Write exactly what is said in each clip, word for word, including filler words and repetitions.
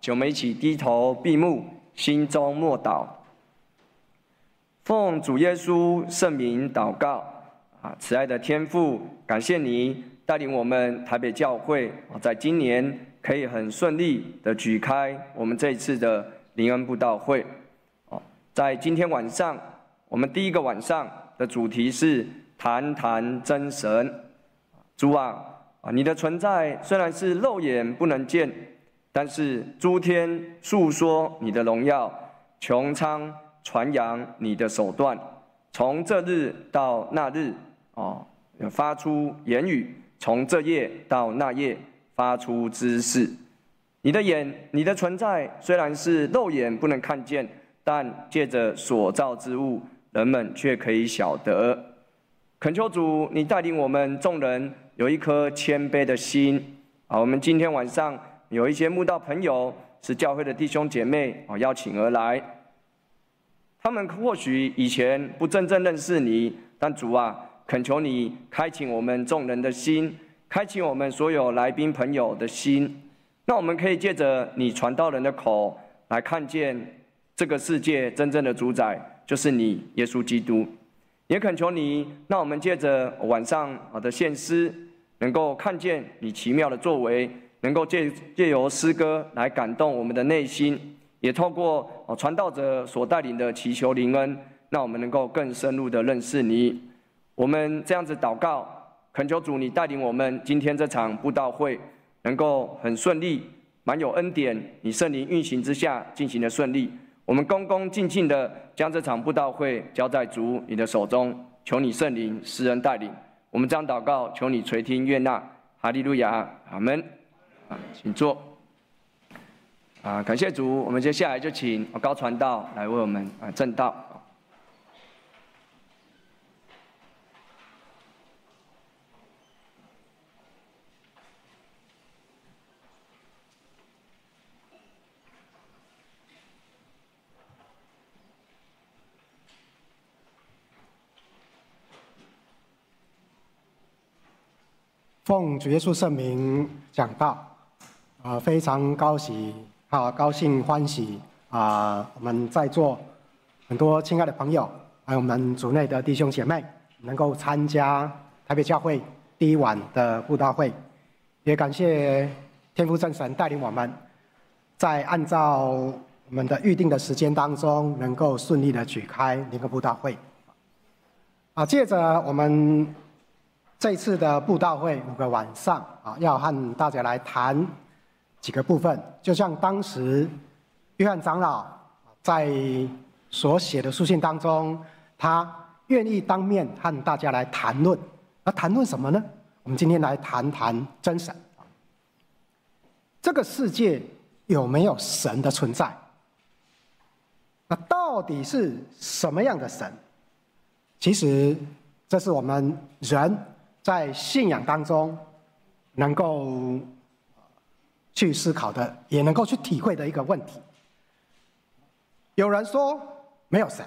请我们一起低头闭目，心中默祷。奉主耶稣圣名祷告啊，慈爱的天父，感谢你带领我们台北教会在今年可以很顺利的举开我们这一次的灵恩布道会。在今天晚上，我们第一个晚上的主题是谈谈真神。主啊，你的存在虽然是肉眼不能见，但是诸天述说你的荣耀，穹苍传扬你的手段，从这日到那日，哦，发出言语；从这夜到那夜，发出知识。你的眼，你的存在虽然是肉眼不能看见，但借着所造之物，人们却可以晓得。恳求主，你带领我们众人有一颗谦卑的心。啊，我们今天晚上有一些慕道朋友是教会的弟兄姐妹啊，邀请而来。他们或许以前不真正认识你，但主啊，恳求你开启我们众人的心，开启我们所有来宾朋友的心，那我们可以借着你传道人的口来看见这个世界真正的主宰就是你，耶稣基督。也恳求你，让我们借着晚上的献诗，能够看见你奇妙的作为，能够借借由诗歌来感动我们的内心。也透过传道者所带领的祈求灵恩，让我们能够更深入的认识你。我们这样子祷告，恳求主你带领我们今天这场布道会能够很顺利，满有恩典，你圣灵运行之下进行的顺利。我们恭恭敬敬的将这场布道会交在主你的手中，求你圣灵施恩带领。我们这样祷告，求你垂听悦纳。哈利路亚，阿们。啊，请坐。啊，感谢主，我们接下来就请高传道来为我们啊证道。 奉主耶稣圣名讲道，啊、呃，非常高喜。好，高兴欢喜啊、呃！我们在座很多亲爱的朋友，还有我们主内的弟兄姐妹，能够参加台北教会第一晚的布道会，也感谢天父真神带领我们，在按照我们的预定的时间当中，能够顺利的举开灵恩布道会。啊，借着我们这一次的布道会五个晚上啊，要和大家来谈几个部分，就像当时约翰长老在所写的书信当中，他愿意当面和大家来谈论。那谈论什么呢？我们今天来谈谈真神。这个世界有没有神的存在？那到底是什么样的神？其实这是我们人在信仰当中能够去思考的，也能够去体会的一个问题。有人说没有神，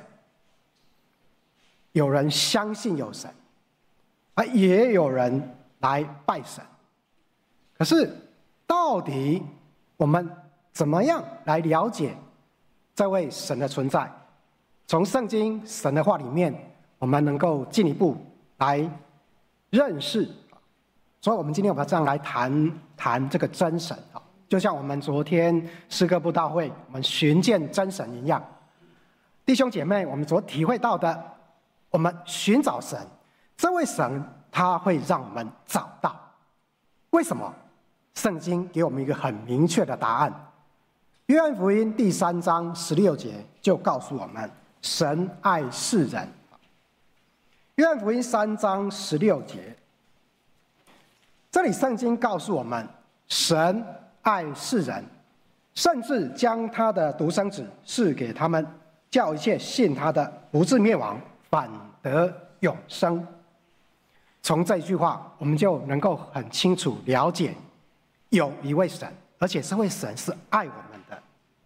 有人相信有神，啊，也有人来拜神。可是，到底我们怎么样来了解这位神的存在？从圣经神的话里面，我们能够进一步来认识。所以我们今天我们这样来谈谈这个真神啊，就像我们昨天诗歌布道会我们寻见真神一样。弟兄姐妹，我们所体会到的，我们寻找神，这位神他会让我们找到。为什么？圣经给我们一个很明确的答案。约翰福音第三章十六节就告诉我们，神爱世人。约翰福音三章十六节，这里圣经告诉我们，神爱世人，甚至将他的独生子赐给他们，叫一切信他的不至灭亡，反得永生。从这句话，我们就能够很清楚了解，有一位神，而且这位神是爱我们的。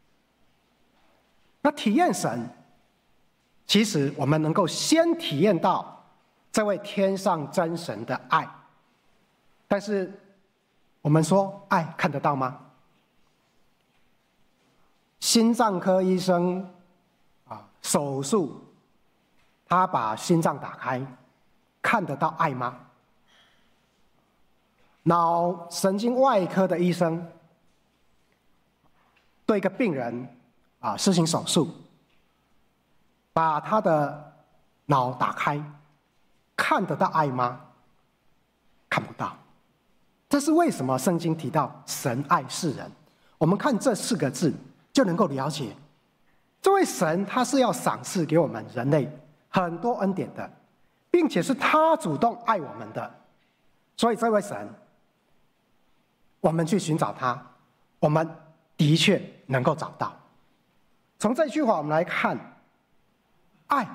那体验神，其实我们能够先体验到这位天上真神的爱。但是我们说爱看得到吗？ 心脏科医生啊手术，他把心脏打开，看得到爱吗？脑神经外科的医生对一个病人啊施行手术，把他的脑打开，看得到爱吗？看不到。这是为什么圣经提到神爱世人？我们看这四个字就能够了解，这位神他是要赏赐给我们人类很多恩典的，并且是他主动爱我们的。所以这位神，我们去寻找他，我们的确能够找到。从这句话我们来看，爱。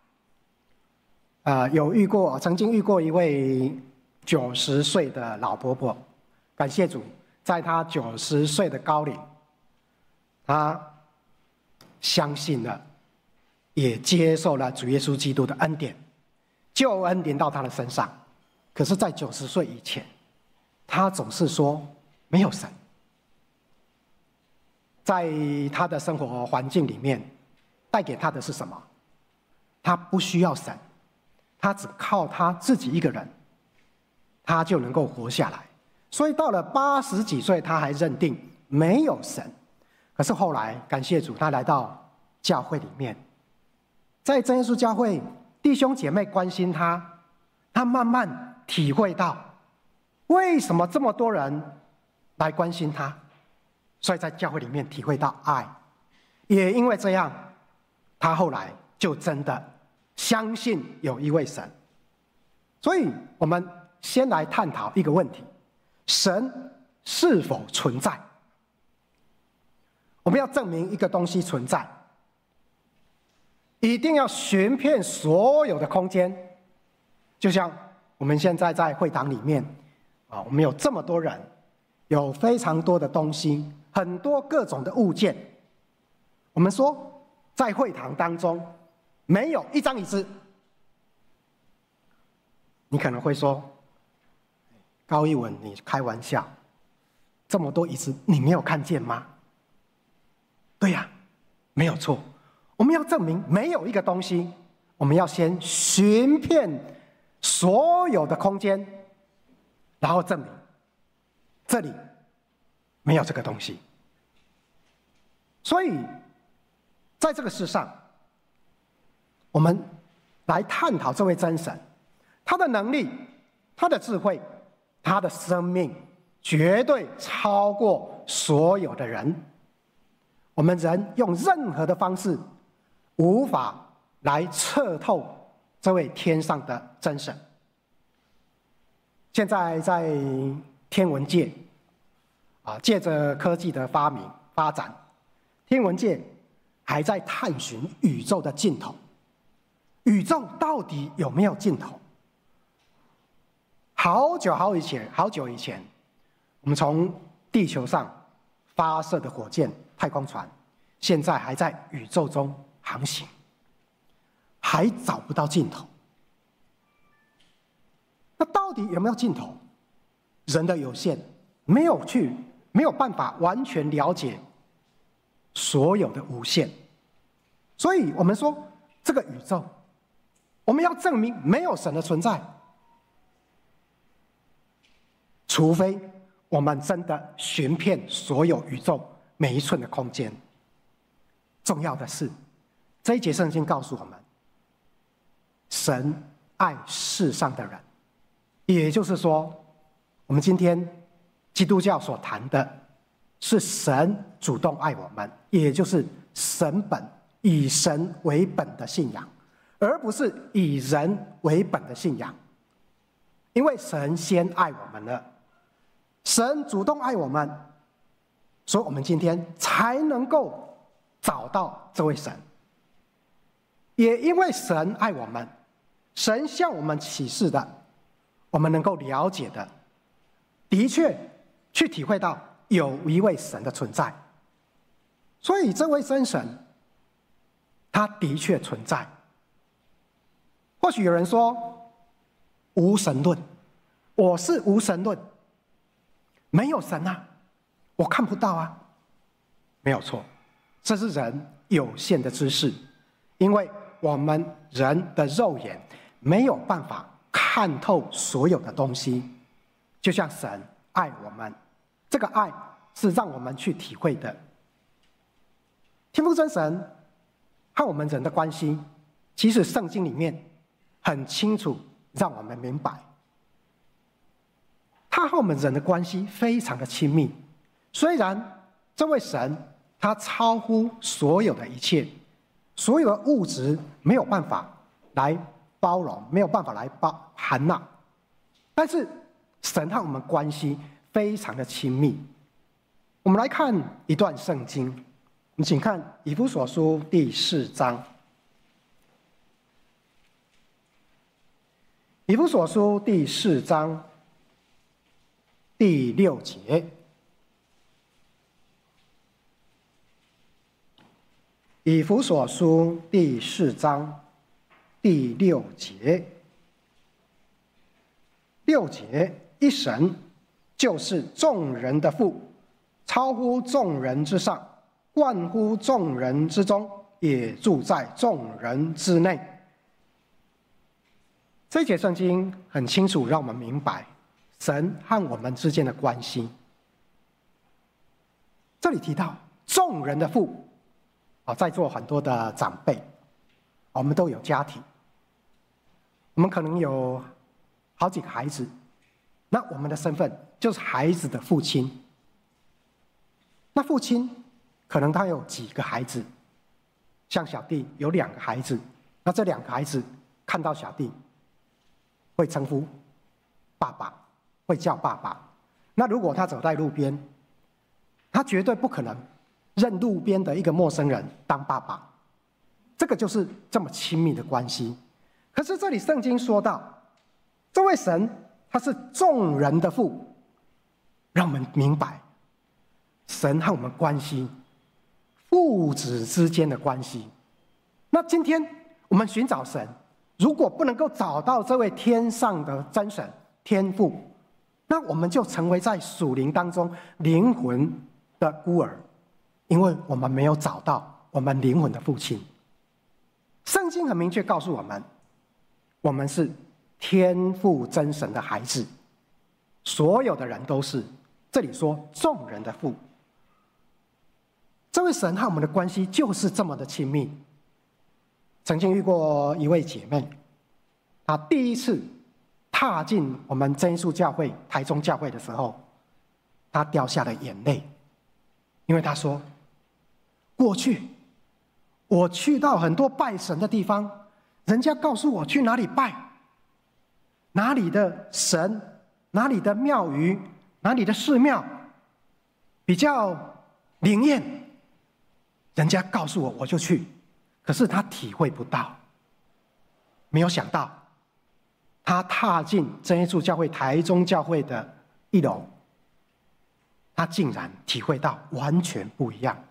呃，有遇过，曾经遇过一位九十岁的老伯伯，感谢主，在他九十岁的高龄，他相信了，也接受了主耶稣基督的恩典，救恩临到他的身上。可是，在九十岁以前，他总是说没有神。在他的生活环境里面，带给他的是什么？他不需要神，他只靠他自己一个人，他就能够活下来。所以到了八十几岁，他还认定没有神。可是后来，感谢主，他来到教会里面，在真耶稣教会，弟兄姐妹关心他，他慢慢体会到为什么这么多人来关心他。所以在教会里面体会到爱，也因为这样，他后来就真的相信有一位神。所以我们先来探讨一个问题：神是否存在？我们要证明一个东西存在，一定要寻遍所有的空间。就像我们现在在会堂里面啊，我们有这么多人，有非常多的东西，很多各种的物件。我们说，在会堂当中没有一张椅子。你可能会说，高一文，你开玩笑，这么多椅子你没有看见吗？对呀，没有错。我们要证明没有一个东西，我们要先寻遍所有的空间，然后证明这里没有这个东西。所以在这个世上，我们来探讨这位真神，他的能力，他的智慧，他的生命绝对超过所有的人。我们人用任何的方式无法来测透这位天上的真神。现在在天文界啊，借着科技的发明发展，天文界还在探寻宇宙的尽头。宇宙到底有没有尽头？好久好以前，好久以前，我们从地球上发射的火箭、太空船，现在还在宇宙中航行，还找不到尽头。那到底有没有尽头？人的有限，没有去，没有办法完全了解所有的无限。所以我们说，这个宇宙，我们要证明没有神的存在，除非我们真的寻遍所有宇宙每一寸的空间。重要的是，这一节圣经告诉我们，神爱世上的人，也就是说，我们今天基督教所谈的是神主动爱我们，也就是神本，以神为本的信仰，而不是以人为本的信仰。因为神先爱我们了，神主动爱我们，所以我们今天才能够找到这位神。也因为神爱我们，神向我们启示的，我们能够了解的，的确去体会到有一位神的存在。所以这位真神，他的确存在。或许有人说无神论，我是无神论，没有神啊，我看不到啊。没有错， 这是人有限的知识，因为我们人的肉眼没有办法看透所有的东西，就像神爱我们，这个爱是让我们去体会的。天父真神和我们人的关系，其实圣经里面很清楚让我们明白，他和我们人的关系非常的亲密。虽然这位神他超乎所有的一切，所有的物质没有办法来包容，没有办法来包含纳，但是神和我们关系非常的亲密。我们来看一段圣经，我们请看以弗所书第四章。以弗所书第四章第六节。以弗所书第四章第六节，六节，一神就是众人的父，超乎众人之上，贯乎众人之中，也住在众人之内。这一节圣经很清楚让我们明白神和我们之间的关系。这里提到众人的父，在座很多的长辈，我们都有家庭，我们可能有好几个孩子，那我们的身份就是孩子的父亲。那父亲可能他有几个孩子，像小弟有两个孩子，那这两个孩子看到小弟会称呼爸爸，会叫爸爸。那如果他走在路边，他绝对不可能认路边的一个陌生人当爸爸，这个就是这么亲密的关系。可是这里圣经说到，这位神他是众人的父，让我们明白神和我们关系，父子之间的关系。那今天我们寻找神，如果不能够找到这位天上的真神天父，那我们就成为在属灵当中灵魂的孤儿，因为我们没有找到我们灵魂的父亲。圣经很明确告诉我们，我们是天父真神的孩子，所有的人都是。这里说众人的父，这位神和我们的关系就是这么的亲密。曾经遇过一位姐妹，她第一次踏进我们真耶稣教会台中教会的时候，她掉下了眼泪，因为她说，过去我去到很多拜神的地方，人家告诉我去哪里拜，哪里的神，哪里的庙宇，哪里的寺庙比较灵验，人家告诉我我就去，可是他体会不到。没有想到他踏进真耶稣教会台中教会的一楼，他竟然体会到完全不一样。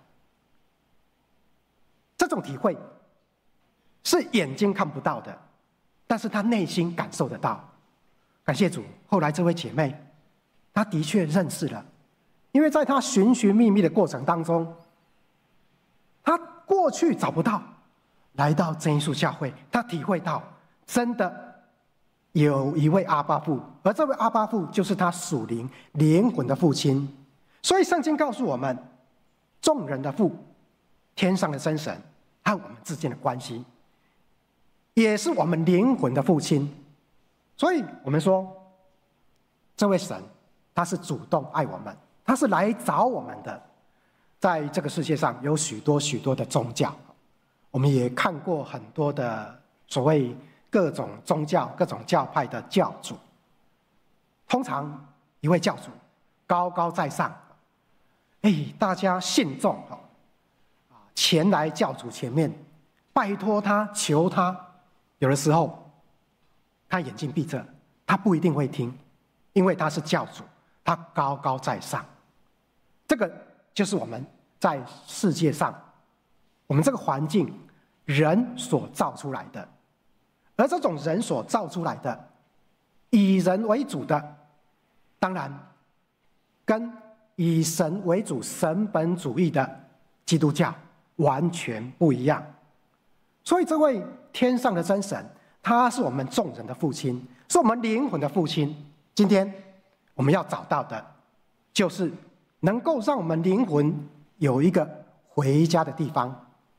这种体会是眼睛看不到的，但是他内心感受得到。感谢主，后来这位姐妹她的确认识了，因为在她寻寻觅觅的过程当中，她过去找不到，来到真耶稣教会，她体会到真的有一位阿爸父，而这位阿爸父就是她属灵灵魂的父亲。所以圣经告诉我们，众人的父，天上的真神和我们之间的关系，也是我们灵魂的父亲。所以我们说，这位神他是主动爱我们，他是来找我们的。在这个世界上有许多许多的宗教，我们也看过很多的所谓各种宗教各种教派的教主。通常一位教主高高在上，哎，大家信众前来教主前面拜托他求他，有的时候他眼睛闭着，他不一定会听，因为他是教主，他高高在上。这个就是我们在世界上，我们这个环境人所造出来的。而这种人所造出来的以人为主的，当然跟以神为主神本主义的基督教完全不一样。所以这位天上的真神，他是我们众人的父亲，是我们灵魂的父亲。今天我们要找到的，就是能够让我们灵魂有一个回家的地方，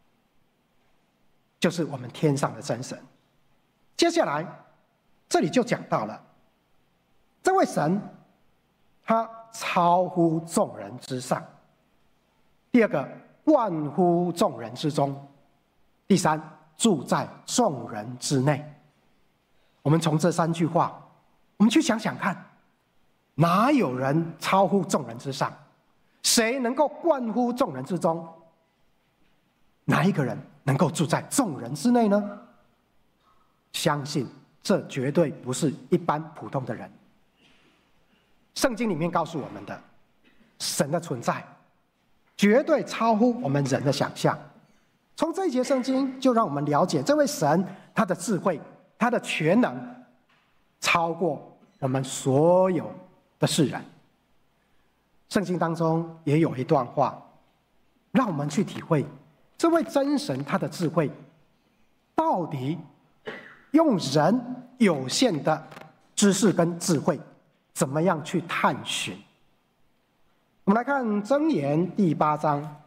就是我们天上的真神。接下来这里就讲到了，这位神他超乎众人之上，第二个万乎众人之中，第三住在众人之内。我们从这三句话，我们去想想看，哪有人超乎众人之上？谁能够冠乎众人之中？哪一个人能够住在众人之内呢？相信这绝对不是一般普通的人。圣经里面告诉我们的，神的存在绝对超乎我们人的想象。从这一节圣经就让我们了解这位神，他的智慧，他的全能超过我们所有的世人。圣经当中也有一段话，让我们去体会这位真神他的智慧到底用人有限的知识跟智慧怎么样去探寻。我们来看箴言第八章，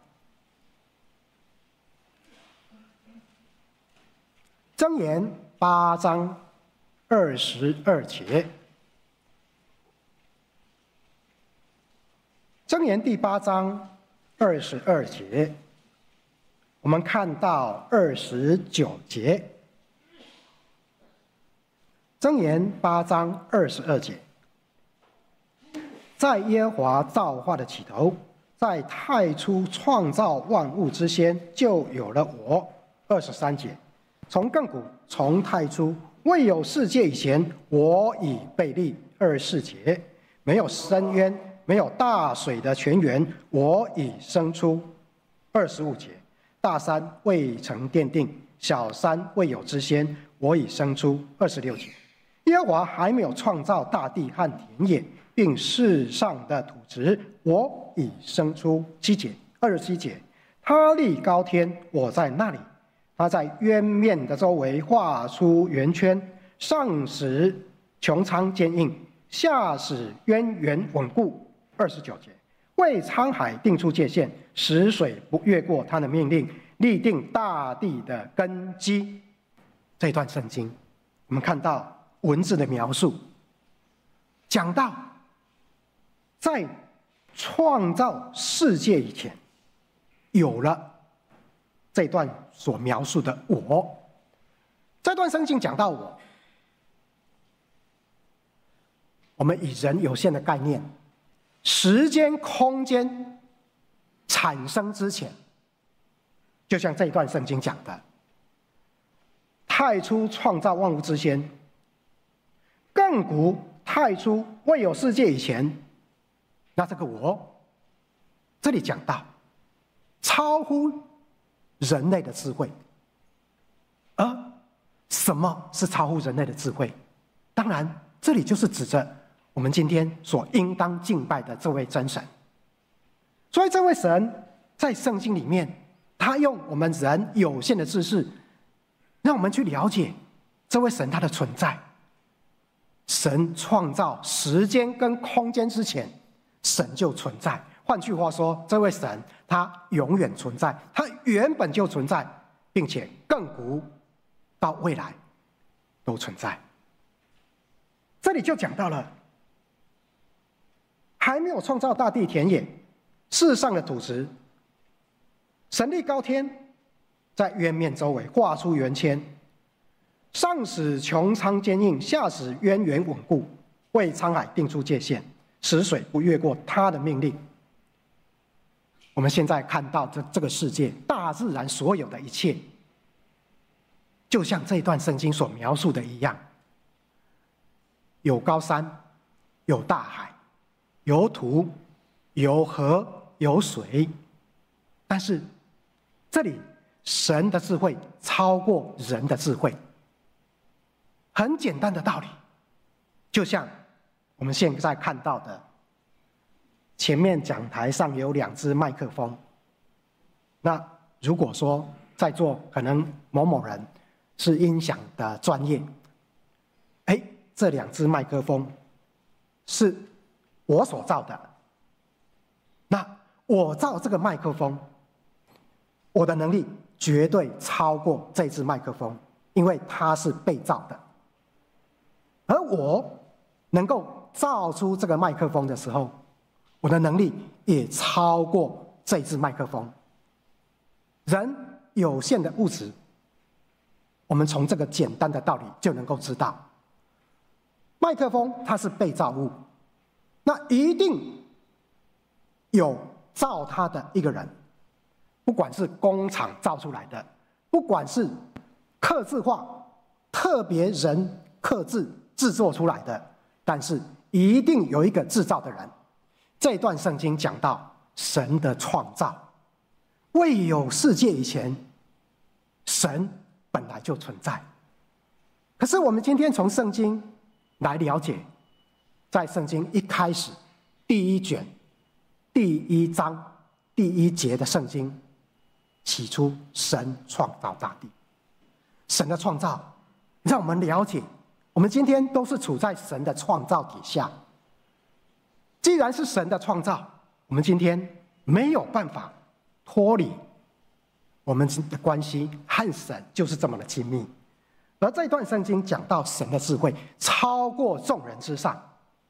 箴言八章二十二节，箴言第八章二十二节，我们看到二十九节。箴言八章二十二节，在耶和华造化的起头，在太初创造万物之先，就有了我。二十三节，从亘古从太初未有世界以前，我已被立。二十四节，没有深渊，没有大水的泉源，我已生出。二十五节，大山未曾奠定，小山未有之先，我已生出。二十六节，耶和华还没有创造大地和田野，并世上的土质，我已生出。七节，二十七节，他立高天，我在那里；他在渊面的周围画出圆圈，上使穹苍坚硬，下使渊源稳固。二十九节，为沧海定出界限，使水不越过他的命令，立定大地的根基。这段圣经我们看到文字的描述，讲到在创造世界以前，有了这段所描述的我。这段圣经讲到我，我们以人有限的概念，时间空间产生之前，就像这一段圣经讲的，太初创造万物之先，亘古太初未有世界以前，那这个我，这里讲到超乎人类的智慧。而什么是超乎人类的智慧？当然这里就是指着我们今天所应当敬拜的这位真神。所以这位神在圣经里面，他用我们人有限的知识，让我们去了解这位神他的存在。神创造时间跟空间之前，神就存在。换句话说，这位神他永远存在，他原本就存在，并且亘古到未来都存在。这里就讲到了，还没有创造大地田野世上的土质，神立高天，在渊面周围画出圆圈，上使穹苍坚硬，下使渊源稳固，为沧海定出界限，使水不越过他的命令。我们现在看到这这个世界，大自然所有的一切，就像这一段圣经所描述的一样，有高山，有大海，有土，有河，有水。但是这里神的智慧超过人的智慧。很简单的道理，就像我们现在看到的，前面讲台上有两只麦克风，那如果说在座可能某某人是音响的专业，哎，这两只麦克风是我所造的，那我造这个麦克风，我的能力绝对超过这支麦克风，因为它是被造的。而我能够造出这个麦克风的时候，我的能力也超过这支麦克风。人有限的物质，我们从这个简单的道理就能够知道，麦克风它是被造物，那一定有造它的一个人，不管是工厂造出来的，不管是客制化特别人客制制作出来的，但是一定有一个制造的人。这段圣经讲到神的创造，未有世界以前，神本来就存在。可是我们今天从圣经来了解，在圣经一开始第一卷第一章第一节的圣经，起初神创造大地。神的创造让我们了解，我们今天都是处在神的创造底下。既然是神的创造，我们今天没有办法脱离我们的关系和神就是这么的亲密。而这段圣经讲到神的智慧超过众人之上，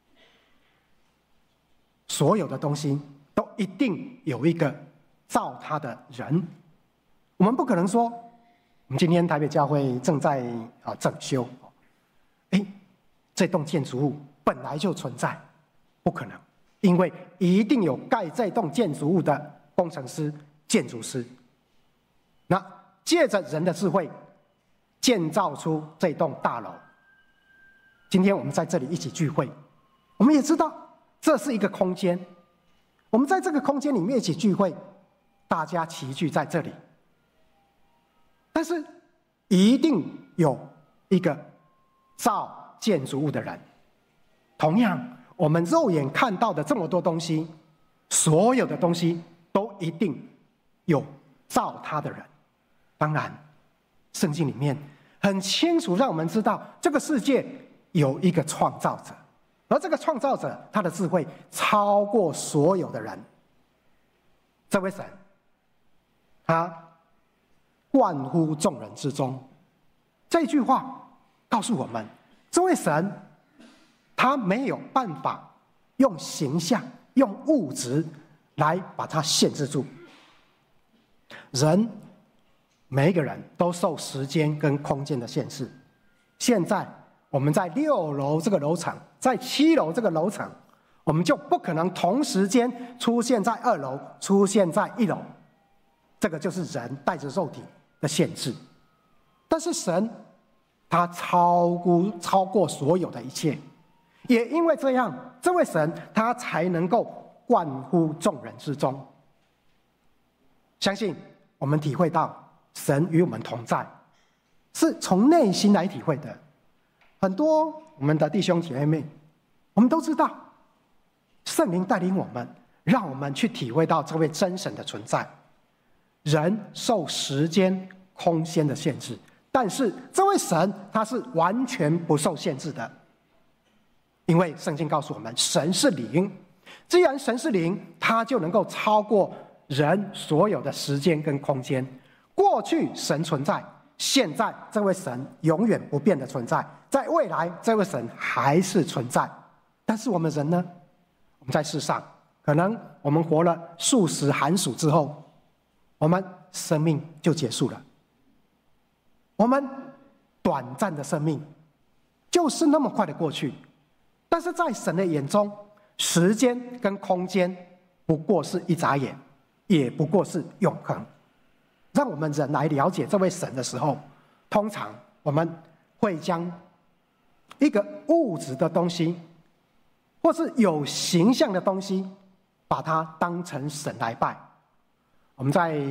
所有的东西都一定有一个造它的人。我们不可能说，我们今天台北教会正在啊整修，哎，这栋建筑物本来就存在，不可能，因为一定有盖这栋建筑物的工程师、建筑师。那借着人的智慧建造出这栋大楼。今天我们在这里一起聚会，我们也知道这是一个空间，我们在这个空间里面一起聚会，大家齐聚在这里，但是一定有一个造建筑物的人。同样，我们肉眼看到的这么多东西，所有的东西都一定有造它的人。当然，圣经里面很清楚让我们知道，这个世界有一个创造者，而这个创造者他的智慧超过所有的人。这位神，他贯乎众人之中。这句话告诉我们，这位神他没有办法用形象、用物质来把它限制住。人每一个人都受时间跟空间的限制。现在我们在六楼这个楼层，在七楼这个楼层，我们就不可能同时间出现在二楼，出现在一楼。这个就是人带着肉体的限制。但是神他超乎超过所有的一切，也因为这样，这位神他才能够贯乎众人之中。相信我们体会到神与我们同在，是从内心来体会的。很多我们的弟兄姐妹，我们都知道，圣灵带领我们，让我们去体会到这位真神的存在。人受时间、空间的限制，但是这位神他是完全不受限制的，因为圣经告诉我们，神是灵。既然神是灵，他就能够超过人所有的时间跟空间。过去神存在，现在这位神永远不变的存在，在未来这位神还是存在。但是我们人呢？我们在世上，可能我们活了数十寒暑之后，我们生命就结束了。我们短暂的生命就是那么快的过去，但是在神的眼中，时间跟空间不过是一眨眼，也不过是永恒。让我们人来了解这位神的时候，通常我们会将一个物质的东西，或是有形象的东西，把它当成神来拜。我们在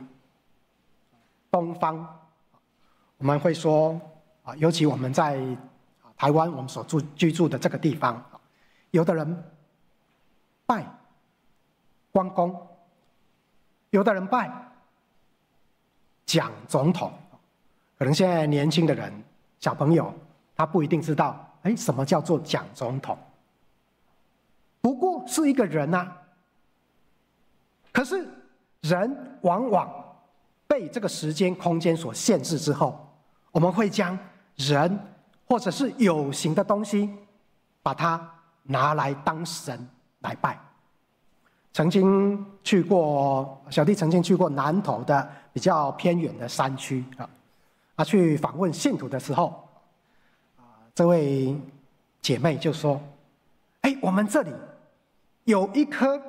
东方，我们会说啊，尤其我们在台湾，我们所住居住的这个地方，有的人拜关公，有的人拜蒋总统。可能现在年轻的人、小朋友，他不一定知道，哎，什么叫做蒋总统？不过是一个人啊。可是人往往被这个时间、空间所限制之后，我们会将人或者是有形的东西，把它拿来当神来拜。曾经去过，小弟曾经去过南投的比较偏远的山区啊，啊，去访问信徒的时候，啊，这位姐妹就说：“哎，我们这里有一棵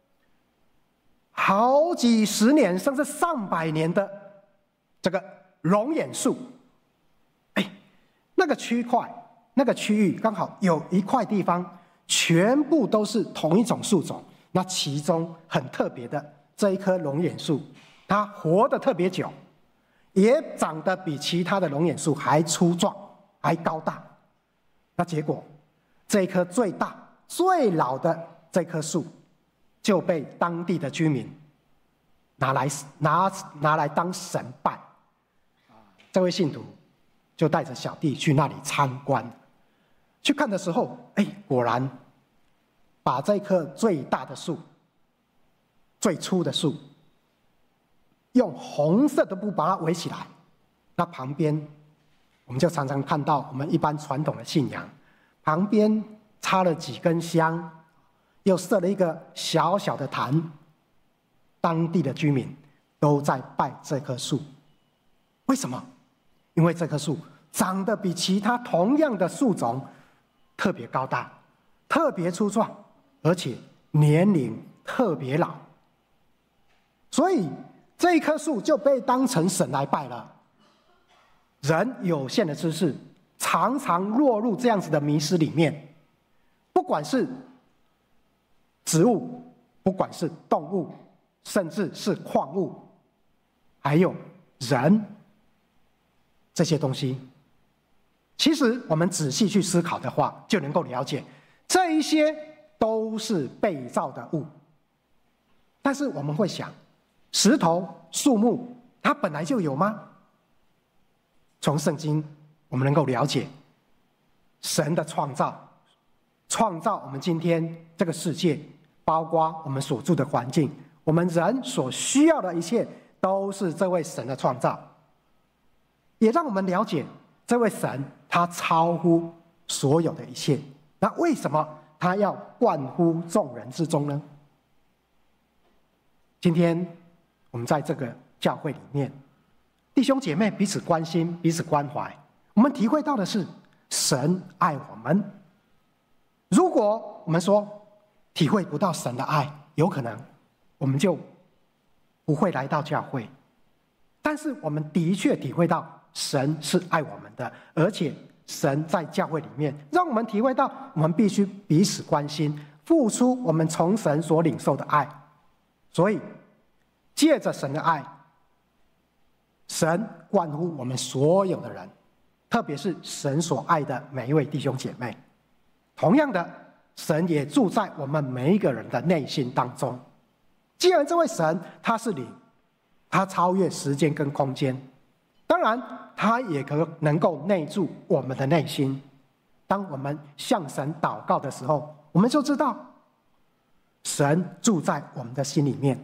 好几十年甚至上百年的这个龙眼树，哎，那个区块、那个区域刚好有一块地方，全部都是同一种树种。那其中很特别的这一棵龙眼树，它活得特别久，也长得比其他的龙眼树还粗壮、还高大。那结果，这一棵最大、最老的这棵树，就被当地的居民拿来拿拿来当神拜。这位信徒就带着小弟去那里参观，去看的时候，哎，果然把这棵最大的树、最粗的树，用红色的布把它围起来。那旁边，我们就常常看到我们一般传统的信仰，旁边插了几根香，又设了一个小小的坛。当地的居民都在拜这棵树，为什么？因为这棵树长得比其他同样的树种特别高大、特别粗壮，而且年龄特别老，所以这一棵树就被当成神来拜了。人有限的知识，常常落入这样子的迷失里面，不管是植物，不管是动物，甚至是矿物，还有人，这些东西，其实我们仔细去思考的话，就能够了解，这一些都是被造的物。但是我们会想，石头、树木，它本来就有吗？从圣经我们能够了解，神的创造，创造我们今天这个世界，包括我们所住的环境，我们人所需要的一切，都是这位神的创造。也让我们了解，这位神他超乎所有的一切。那为什么他要冠乎众人之中呢？今天我们在这个教会里面，弟兄姐妹彼此关心、彼此关怀，我们体会到的是神爱我们。如果我们说体会不到神的爱，有可能我们就不会来到教会。但是我们的确体会到神是爱我们的，而且神在教会里面让我们体会到我们必须彼此关心，付出我们从神所领受的爱。所以借着神的爱，神关乎我们所有的人，特别是神所爱的每一位弟兄姐妹。同样的，神也住在我们每一个人的内心当中。既然这位神他是灵，他超越时间跟空间，当然他也可能够内住我们的内心。当我们向神祷告的时候，我们就知道神住在我们的心里面。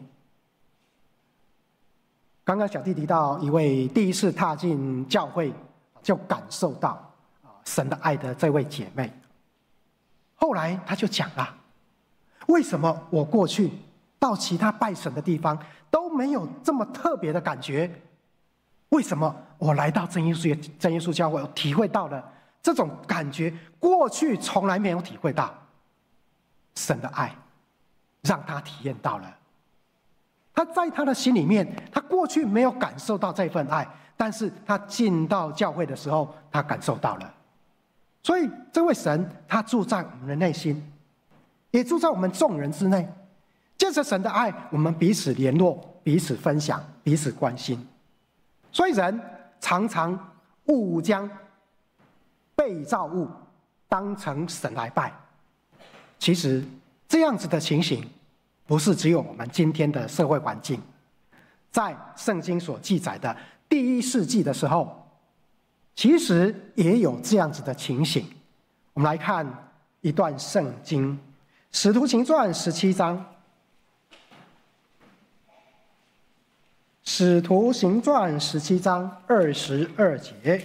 刚刚小弟提到一位第一次踏进教会就感受到神的爱的这位姐妹，后来他就讲了，为什么我过去到其他拜神的地方都没有这么特别的感觉？为什么我来到真耶稣真耶稣教会，我体会到了这种感觉，过去从来没有体会到。神的爱让他体验到了，他在他的心里面，他过去没有感受到这份爱，但是他进到教会的时候，他感受到了。所以这位神他住在我们的内心，也住在我们众人之内。借着神的爱，我们彼此联络，彼此分享，彼此关心。所以人常常误将被造物当成神来拜。其实这样子的情形不是只有我们今天的社会环境， 在圣经所记载的第一世纪的时候，其实也有这样子的情形。我们来看一段圣经，《使徒行传》十七章，《使徒行传》十七章二十二节。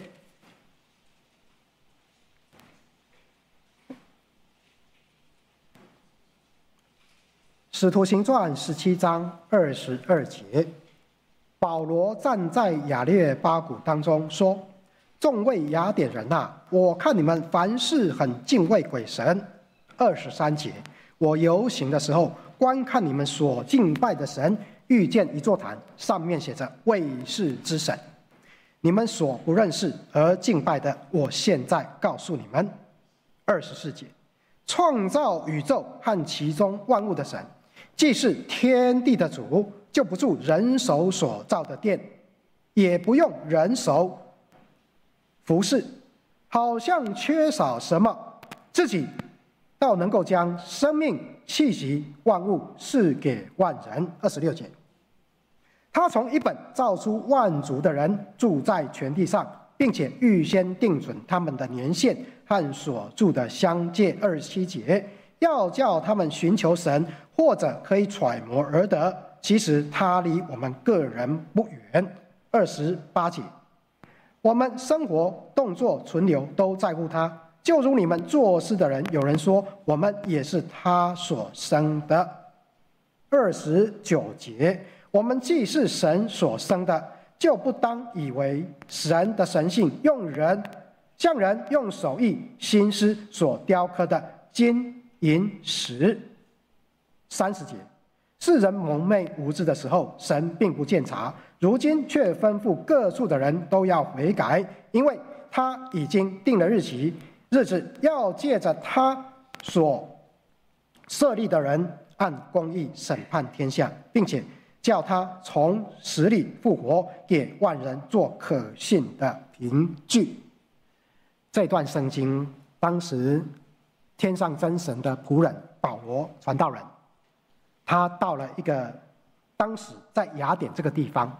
使徒行传十七章二十二节，保罗站在亚略巴谷当中说：“众位雅典人啊，我看你们凡事很敬畏鬼神。”二十三节，我游行的时候，观看你们所敬拜的神，遇见一座坛，上面写着“卫士之神”。你们所不认识而敬拜的，我现在告诉你们。二十四节，创造宇宙和其中万物的神，既是天地的主，就不住人手所造的殿，也不用人手服侍，好像缺少什么，自己倒能够将生命气息万物赐给万人。二十六节，他从一本造出万族的人，住在全地上，并且预先定准他们的年限和所住的乡界。二十七节，要叫他们寻求神，或者可以揣摩而得，其实他离我们个人不远。二十八节，我们生活、动作、存留都在乎他，就如你们做事的人，有人说我们也是他所生的。二十九节，我们既是神所生的，就不当以为神的神性用人像人用手艺心思所雕刻的金银石。三十节，世人蒙昧无知的时候，神并不鉴察，如今却吩咐各处的人都要悔改，因为他已经定了日期，日子要借着他所设立的人按公义审判天下，并且叫他从死里复活，给万人做可信的凭据。这段圣经，当时天上真神的仆人保罗传道人，他到了一个当时在雅典这个地方，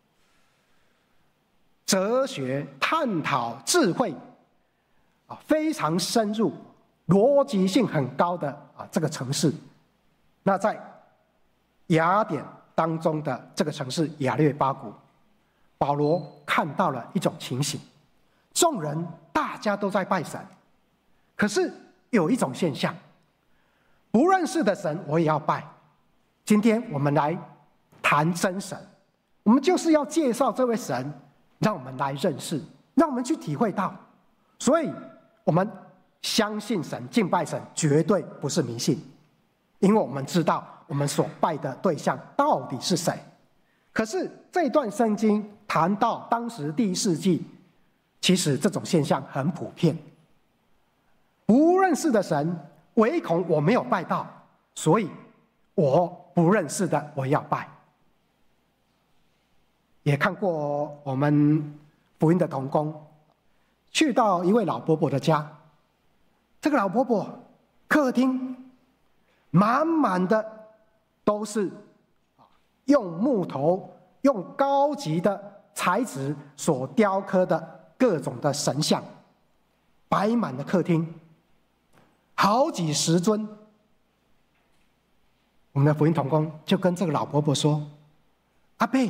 哲学探讨智慧啊非常深入、逻辑性很高的啊这个城市。那在雅典当中的这个城市亚略巴谷，保罗看到了一种情形：众人大家都在拜神，可是有一种现象，不认识的神我也要拜。今天我们来谈真神，我们就是要介绍这位神，让我们来认识，让我们去体会到。所以我们相信神、敬拜神，绝对不是迷信，因为我们知道我们所拜的对象到底是谁。可是这段圣经谈到当时第一世纪，其实这种现象很普遍，不认识的神，唯恐我没有拜到，所以我不认识的我要拜。也看过我们福音的同工去到一位老伯伯的家，这个老伯伯客厅满满的都是用木头、用高级的材质所雕刻的各种的神像，摆满了客厅，好几十尊。我们的福音同工就跟这个老伯伯说：“阿伯，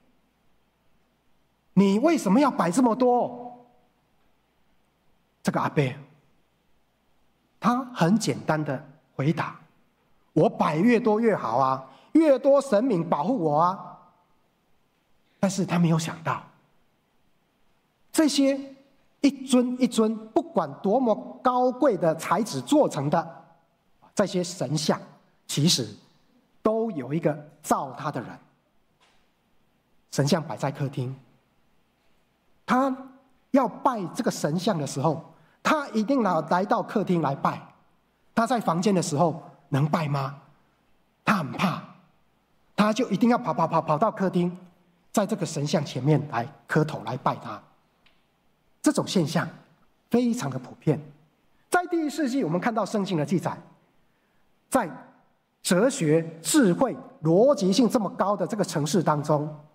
你为什么要摆这么多？”这个阿伯他很简单的回答：“我摆越多越好啊，越多神明保护我啊。”但是他没有想到，这些一尊一尊，不管多么高贵的材质做成的这些神像，其实都有一个造他的人。神像摆在客厅，他要拜这个神像的时候，他一定要来到客厅来拜。他在房间的时候能拜吗？他很怕，他就一定要跑跑跑跑到客厅，在这个神像前面来磕头来拜他。这种现象非常的普遍。在第一世纪，我们看到圣经的记载，在哲学、智慧、逻辑性这么高的这个城市当中，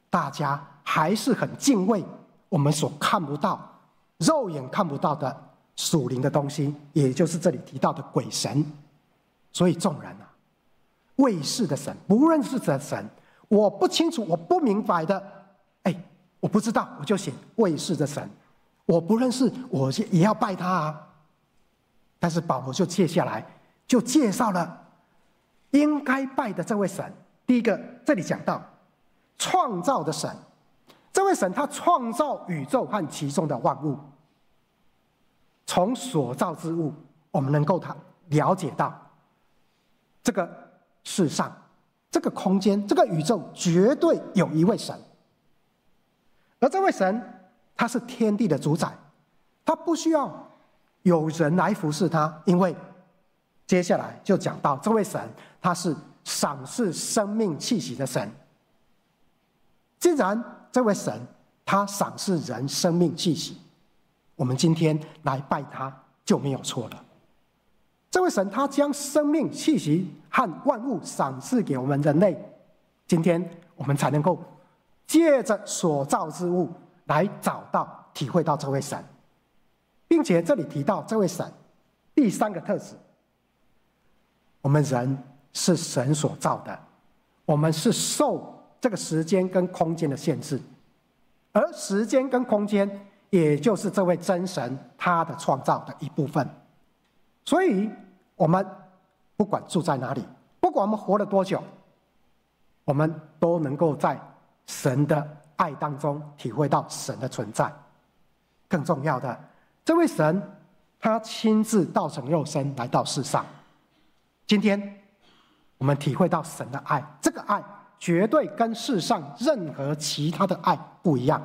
大家还是很敬畏我们所看不到、肉眼看不到的属灵的东西，也就是这里提到的鬼神。所以众人啊，未识的神、不认识的神，我不清楚、我不明白的，哎，我不知道，我就写未识的神。我不认识，我也要拜他啊。但是保罗就接下来就介绍了应该拜的这位神。第一个，这里讲到创造的神，这位神他创造宇宙和其中的万物。从所造之物，我们能够了解到，这个世上、这个空间、这个宇宙，绝对有一位神。而这位神，他是天地的主宰，他不需要有人来服侍他，因为接下来就讲到这位神，他是赏赐生命气息的神。既然这位神他赏赐人生命气息，我们今天来拜他就没有错了。这位神他将生命气息和万物赏赐给我们人类，今天我们才能够借着所造之物来找到、体会到这位神，并且这里提到这位神第三个特质，我们人是神所造的，我们是受这个时间跟空间的限制，而时间跟空间也就是这位真神他的创造的一部分。所以我们不管住在哪里，不管我们活了多久，我们都能够在神的爱当中体会到神的存在。更重要的，这位神他亲自道成肉身来到世上。今天我们体会到神的爱，这个爱绝对跟世上任何其他的爱不一样。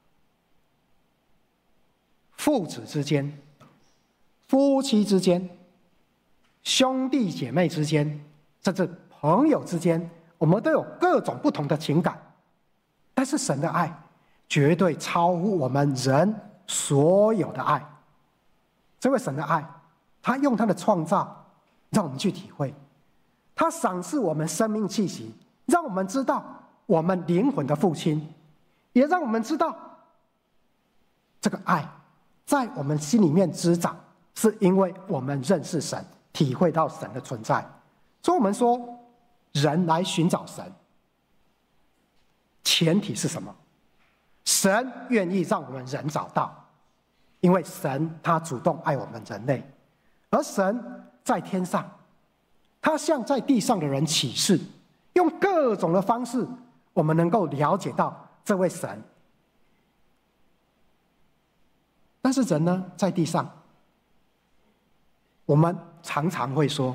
父子之间、夫妻之间、兄弟姐妹之间，甚至朋友之间，我们都有各种不同的情感。但是神的爱绝对超乎我们人所有的爱。这位神的爱，他用他的创造让我们去体会，他赏赐我们生命气息，让我们知道我们灵魂的父亲，也让我们知道这个爱在我们心里面滋长，是因为我们认识神，体会到神的存在。所以我们说人来寻找神，前提是什么？神愿意让我们人找到，因为神他主动爱我们人类，而神在天上，他向在地上的人启示，用各种的方式，我们能够了解到这位神。但是人呢，在地上，我们常常会说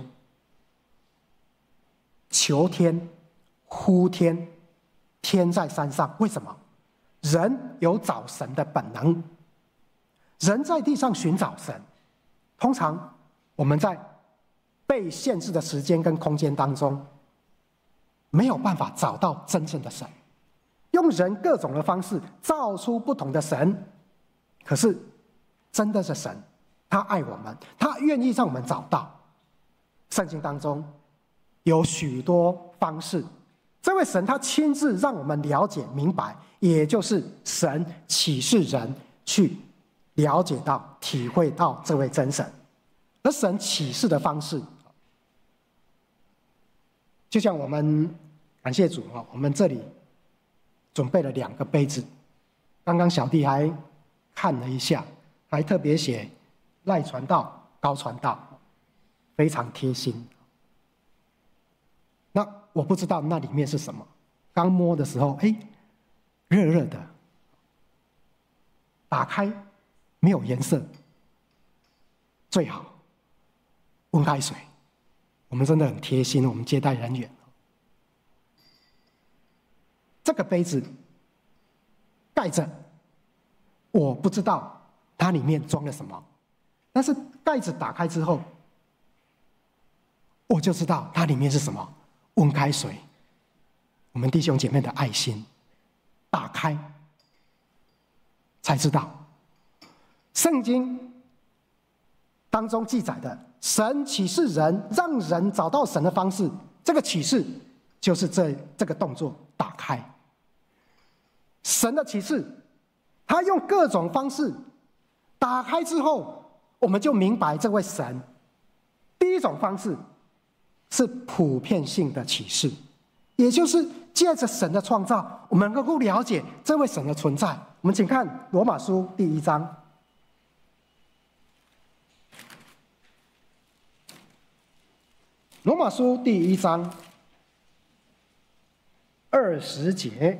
求天、呼天，天在山上。为什么？人有找神的本能，人在地上寻找神，通常我们在被限制的时间跟空间当中，没有办法找到真正的神，用人各种的方式造出不同的神。可是真的是神，他爱我们，他愿意让我们找到。圣经当中有许多方式，这位神他亲自让我们了解明白，也就是神启示人去了解到、体会到这位真神。而神启示的方式，就像我们感谢主啊，我们这里准备了两个杯子，刚刚小弟还看了一下，还特别写赖传道、高传道，非常贴心。那我不知道那里面是什么，刚摸的时候，哎，热热的，打开没有颜色，最好温开水。我们真的很贴心，我们接待人员。这个杯子盖着，我不知道它里面装了什么，但是盖子打开之后，我就知道它里面是什么。温开水，我们弟兄姐妹的爱心，打开才知道。圣经当中记载的神启示人，让人找到神的方式，这个启示就是这这个动作，打开。 神的启示，他用各种方式打开之后，我们就明白这位神。第一种方式是普遍性的启示，也就是借着神的创造，我们能够了解这位神的存在。我们请看罗马书第一章。罗马书第一章二十节。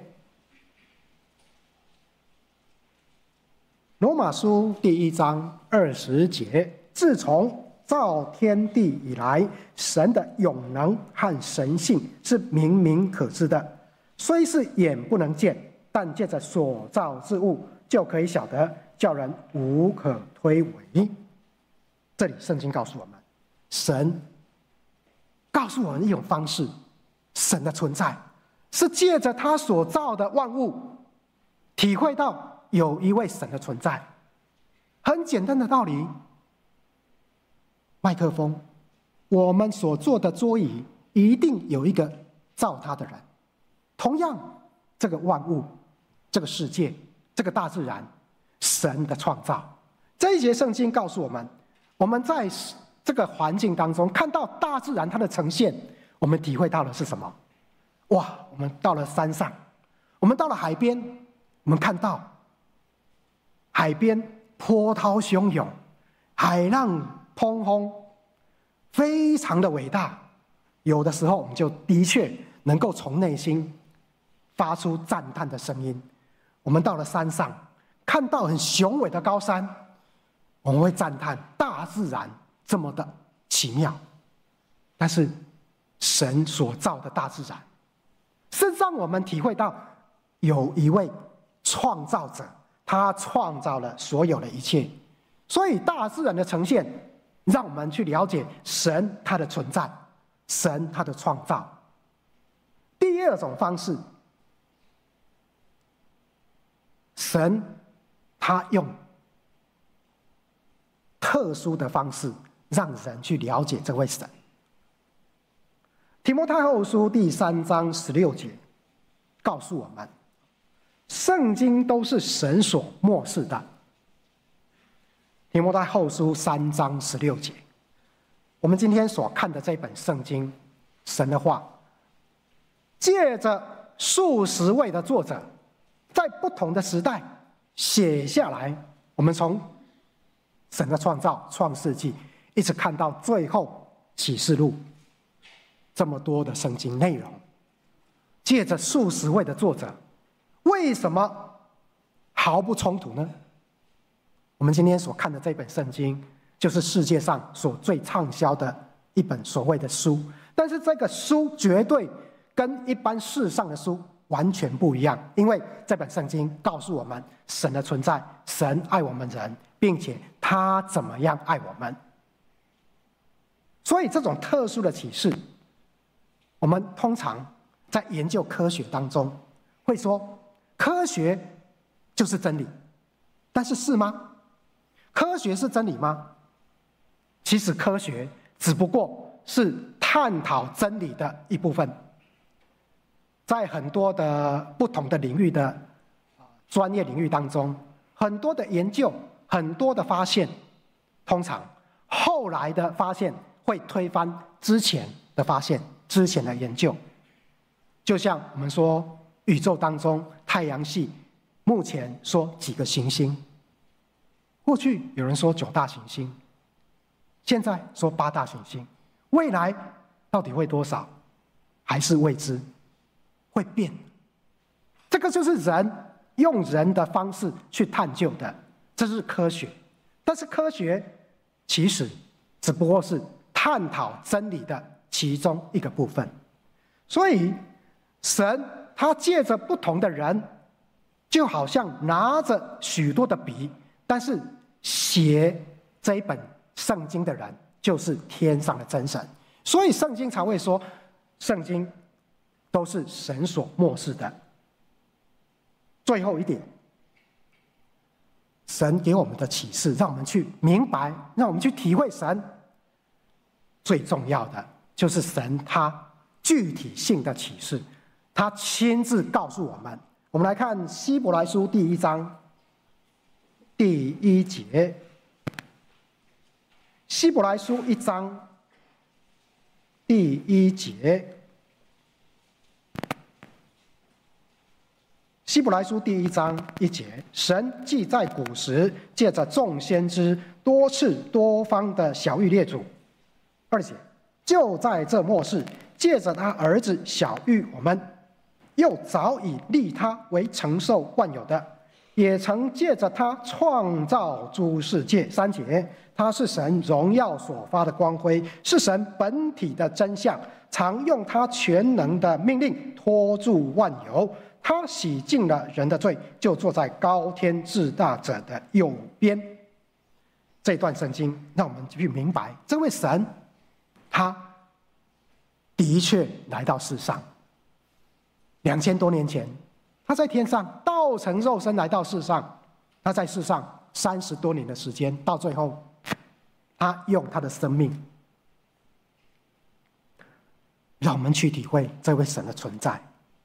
罗马书第一章二十节，自从造天地以来，神的永能和神性是明明可知的，虽是眼不能见，但借着所造之物就可以晓得，叫人无可推诿。这里圣经告诉我们，神告诉我们一种方式，神的存在是借着他所造的万物，体会到有一位神的存在。很简单的道理，麦克风，我们所做的桌椅一定有一个造它的人。同样，这个万物，这个世界，这个大自然，神的创造。这一节圣经告诉我们，我们在这个环境当中看到大自然它的呈现，我们体会到的是什么？哇，我们到了山上，我们到了海边，我们看到海边波涛汹涌，海浪砰轰，非常的伟大。有的时候我们就的确能够从内心发出赞叹的声音。我们到了山上，看到很雄伟的高山，我们会赞叹大自然这么的奇妙。但是神所造的大自然是让我们体会到有一位创造者，他创造了所有的一切。所以大自然的呈现让我们去了解神他的存在，神他的创造。第二种方式，神他用特殊的方式让人去了解这位神。提摩太后书第三章十六节告诉我们，圣经都是神所默示的。提摩太后书三章十六节，我们今天所看的这本圣经，神的话，借着数十位的作者，在不同的时代写下来。我们从神的创造创世纪一直看到最后启示录，这么多的圣经内容，借着数十位的作者，为什么毫不冲突呢？我们今天所看的这本圣经，就是世界上所最畅销的一本所谓的书，但是这个书绝对跟一般世上的书完全不一样，因为这本圣经告诉我们神的存在，神爱我们人，并且他怎么样爱我们。所以这种特殊的启示，我们通常在研究科学当中会说，科学就是真理。但是是吗？科学是真理吗？其实科学只不过是探讨真理的一部分。在很多的不同的领域的专业领域当中，很多的研究，很多的发现，通常后来的发现会推翻之前的发现，之前的研究。就像我们说宇宙当中太阳系目前说几个行星，过去有人说九大行星，现在说八大行星，未来到底会多少还是未知，会变。这个就是人用人的方式去探究的，这是科学。但是科学其实只不过是探讨真理的其中一个部分。所以神他借着不同的人，就好像拿着许多的笔，但是写这一本圣经的人就是天上的真神。所以圣经才会说，圣经都是神所默示的。最后一点，神给我们的启示，让我们去明白，让我们去体会神。最重要的就是神他具体性的启示，他亲自告诉我们， 我们来看希伯来书第一章第一节。希伯来书一章第一节。希伯来书第一章一节，神既在古时借着众先知多次多方的晓谕列祖。二节，就在这末世，借着他儿子晓谕我们，又早已立他为承受万有的，也曾借着他创造诸世界。三节，他是神荣耀所发的光辉，是神本体的真相，常用他全能的命令托住万有。他洗净了人的罪，就坐在高天至大者的右边。这段圣经让我们去明白，这位神他的确来到世上。两千多年前，他在天上道成肉身来到世上，他在世上三十多年的时间，到最后他用他的生命让我们去体会这位神的存在。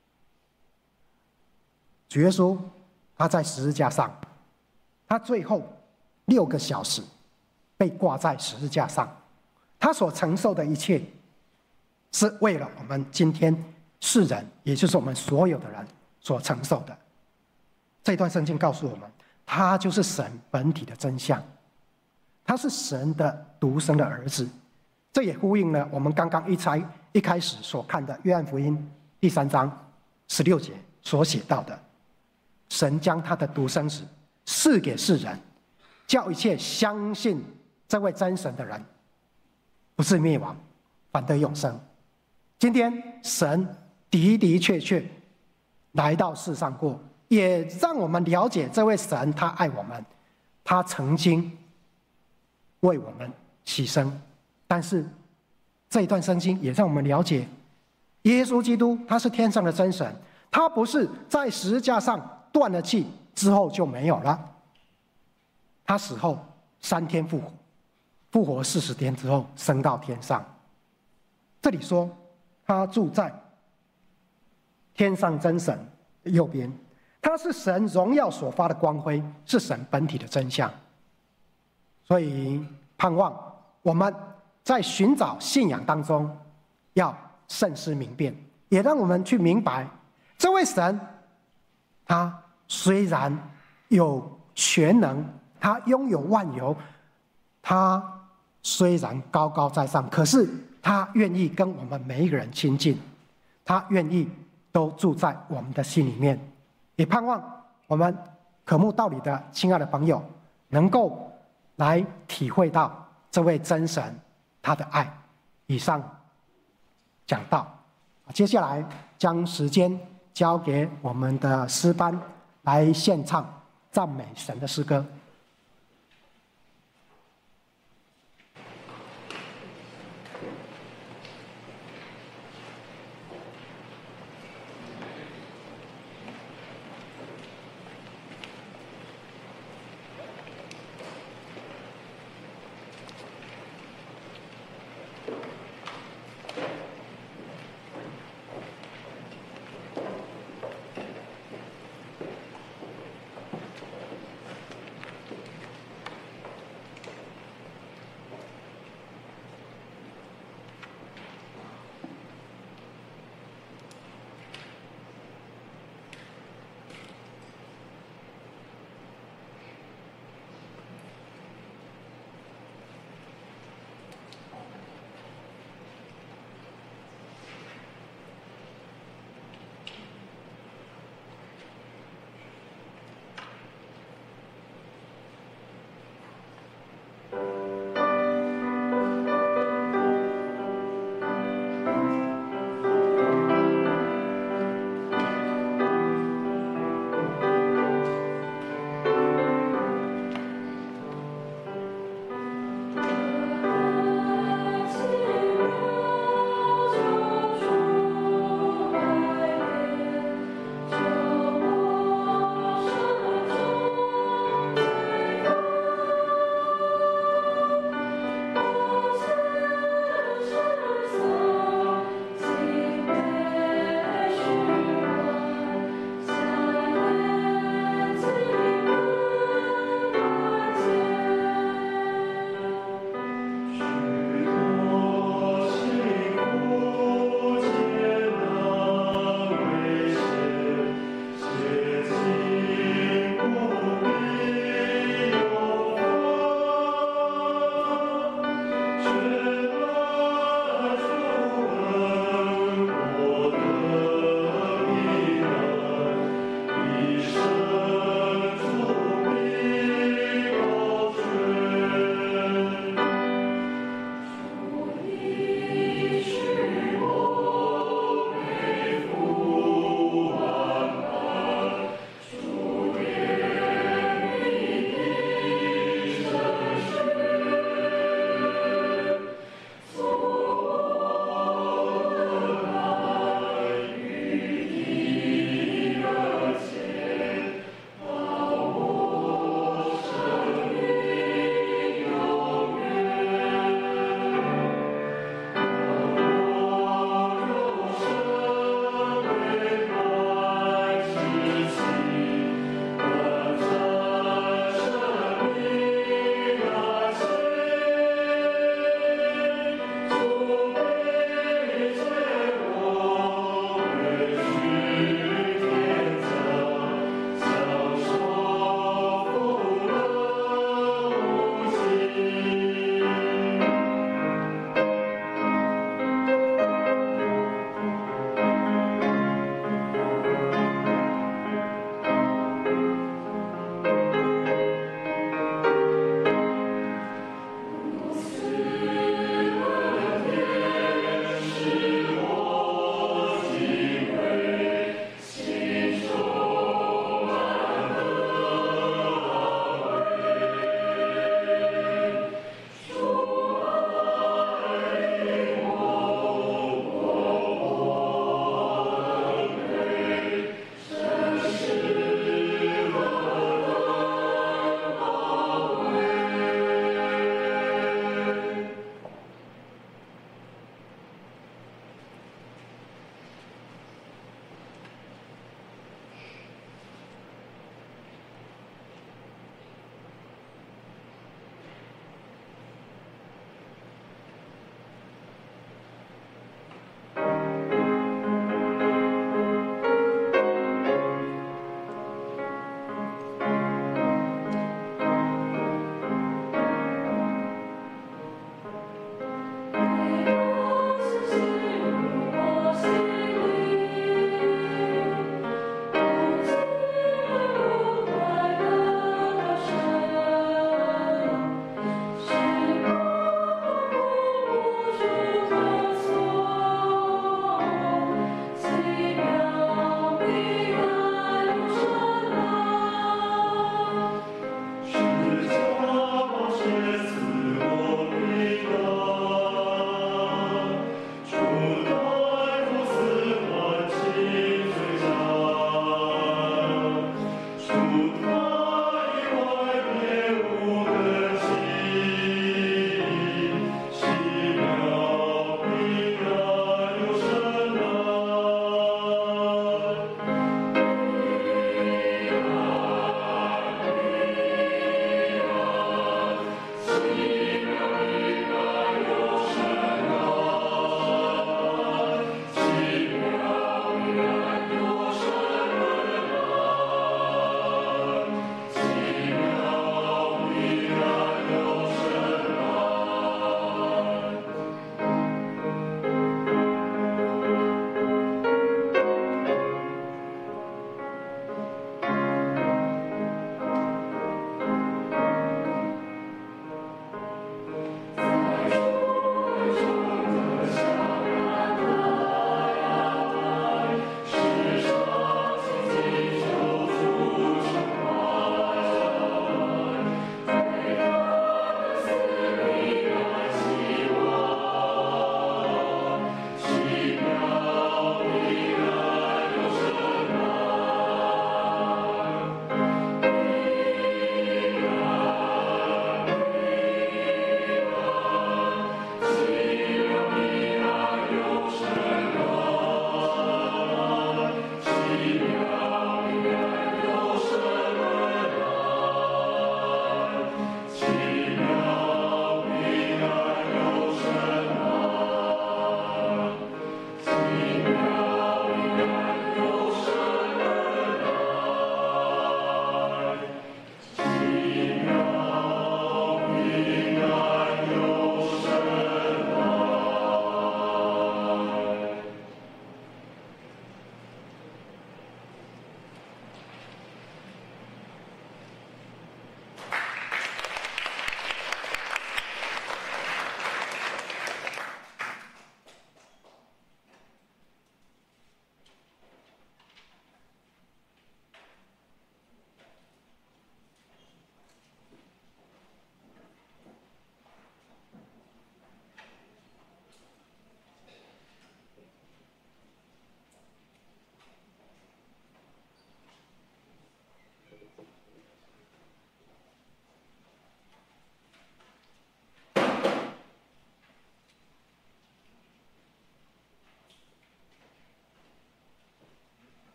主耶稣他在十字架上，他最后六个小时被挂在十字架上，他所承受的一切是为了我们今天世人，也就是我们所有的人所承受的。这段圣经告诉我们，他就是神本体的真相，他是神的独生的儿子。这也呼应了我们刚刚一开一开始所看的约翰福音第三章十六节所写到的，神将他的独生子赐给世人，叫一切相信这位真神的人不是灭亡，反得永生。今天神的的确确来到世上过，也让我们了解这位神他爱我们，他曾经为我们牺牲。但是这一段圣经也让我们了解，耶稣基督他是天上的真神，他不是在十字架上断了气之后就没有了，他死后三天复活，复活四十天之后升到天上。这里说他住在天上真神的右边，他是神荣耀所发的光辉，是神本体的真相。所以盼望我们在寻找信仰当中要慎思明辨，也让我们去明白这位神他虽然有全能，他拥有万有，他虽然高高在上，可是他愿意跟我们每一个人亲近，他愿意都住在我们的心里面。也盼望我们渴慕道理的亲爱的朋友能够来体会到这位真神他的爱。以上讲到，接下来将时间交给我们的诗班来献唱赞美神的诗歌。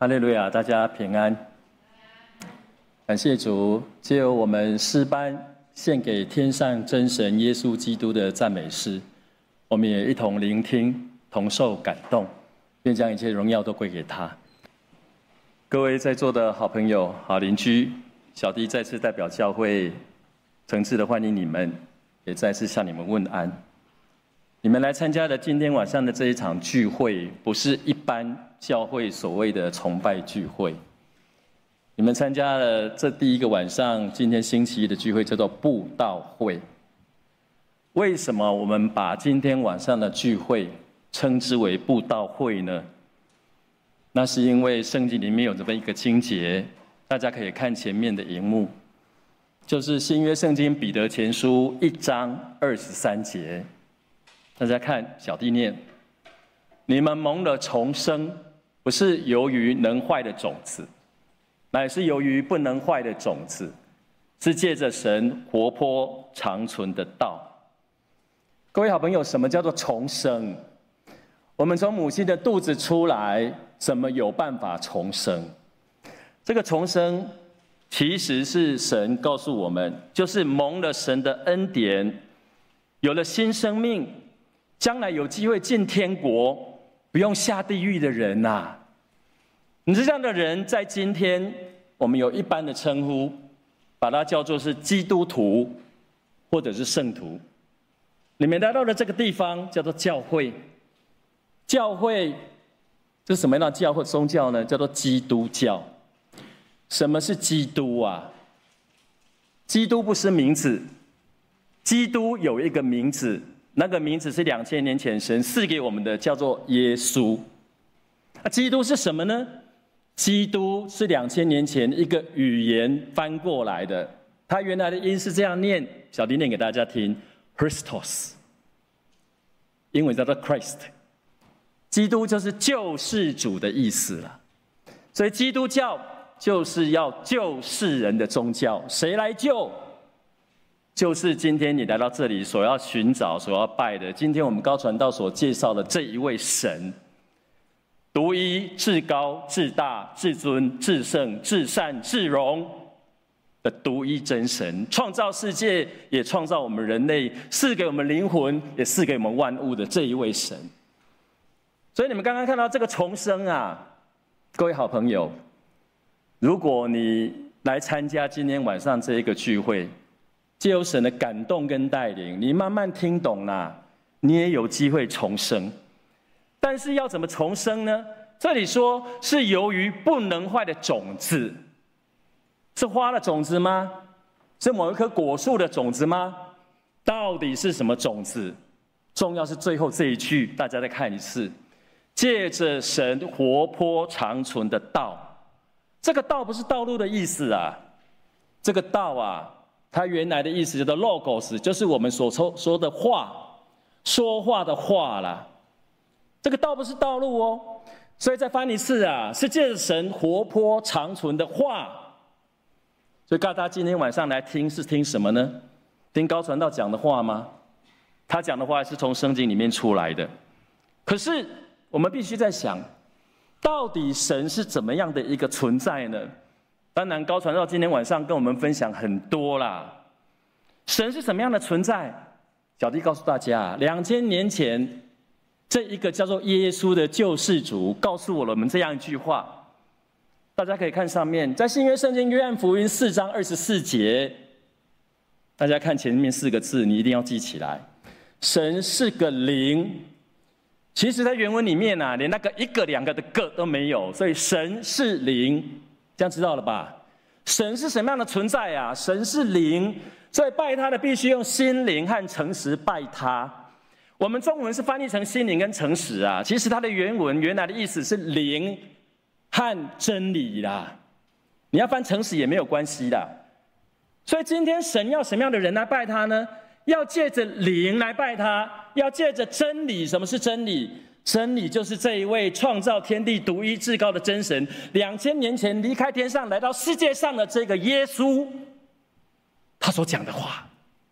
哈利路亚，大家平安。感谢主，借由我们诗班献给天上真神耶稣基督的赞美诗，我们也一同聆听，同受感动，愿将一切荣耀都归给他。各位在座的好朋友、好邻居，小弟再次代表教会诚挚的欢迎你们，也再次向你们问安。你们来参加的今天晚上的这一场聚会，不是一般教会所谓的崇拜聚会。你们参加了这第一个晚上，今天星期一的聚会叫做布道会。为什么我们把今天晚上的聚会称之为布道会呢？那是因为圣经里面有这么一个经节，大家可以看前面的荧幕，就是新约圣经彼得前书一章二十三节。大家看，小弟念：你们蒙了重生，不是由于能坏的种子，乃是由于不能坏的种子，是借着神活泼长存的道。各位好朋友，什么叫做重生？我们从母亲的肚子出来，怎么有办法重生？这个重生其实是神告诉我们，就是蒙了神的恩典，有了新生命，将来有机会进天国，不用下地狱的人呐、啊。你是这样的人，在今天我们有一般的称呼，把它叫做是基督徒，或者是圣徒。你们来到了这个地方，叫做教会。教会这是什么样的教会宗教呢？叫做基督教。什么是基督啊？基督不是名字，基督有一个名字，那个名字是两千年前神赐给我们的，叫做耶稣。啊，基督是什么呢？基督是两千年前一个语言翻过来的，它原来的音是这样念，小弟念给大家听 ：Christos， 英文叫做 Christ。基督就是救世主的意思了，所以基督教就是要救世人的宗教。谁来救？就是今天你来到这里所要寻找、所要拜的。今天我们高传道所介绍的这一位神，独一、至高、至大、至尊、至圣、至善、至荣的独一真神，创造世界，也创造我们人类，赐给我们灵魂，也赐给我们万物的这一位神。所以你们刚刚看到这个重生啊，各位好朋友，如果你来参加今天晚上这一个聚会，藉由神的感动跟带领，你慢慢听懂啦，你也有机会重生。但是要怎么重生呢？这里说是由于不能坏的种子，是花的种子吗？是某一棵果树的种子吗？到底是什么种子？重要是最后这一句，大家再看一次。借着神活泼长存的道，这个道不是道路的意思啊，这个道啊，它原来的意思叫做 logos， 就是我们所说的话，说话的话啦。这个道不是道路哦，所以再翻一次啊，是借着神活泼长存的话。所以大家今天晚上来听是听什么呢？听高传道讲的话吗？他讲的话是从圣经里面出来的，可是我们必须在想，到底神是怎么样的一个存在呢？当然，高传道今天晚上跟我们分享很多啦。神是什么样的存在？小弟告诉大家，两千年前，这一个叫做耶稣的救世主，告诉我们这样一句话。大家可以看上面，在新约圣经约翰福音四章二十四节，大家看前面四个字，你一定要记起来：神是个灵。其实，在原文里面啊，连那个一个、两个的“个”都没有，所以神是灵，这样知道了吧？神是什么样的存在啊？神是灵，所以拜他的必须用心灵和诚实拜他。我们中文是翻译成心灵跟诚实啊，其实它的原文原来的意思是灵和真理啦。你要翻诚实也没有关系啦。所以今天神要什么样的人来拜他呢？要借着灵来拜他，要借着真理。什么是真理？真理就是这一位创造天地独一至高的真神，两千年前离开天上来到世界上的这个耶稣，他所讲的话，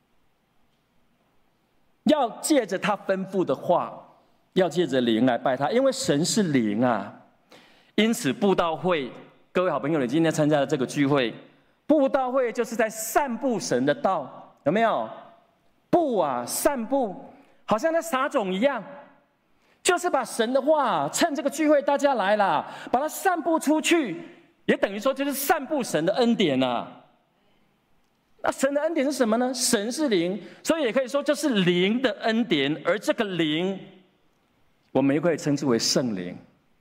要借着他吩咐的话，要借着灵来拜他，因为神是灵啊。 因此布道会，各位好朋友，你今天参加的这个聚会，布道会就是在散布神的道，有没有？布啊，散布，好像在撒种一样，就是把神的话，趁这个聚会大家来了，把它散布出去，也等于说就是散布神的恩典啊。那神的恩典是什么呢？神是灵，所以也可以说就是灵的恩典，而这个灵，我们也可以称之为圣灵。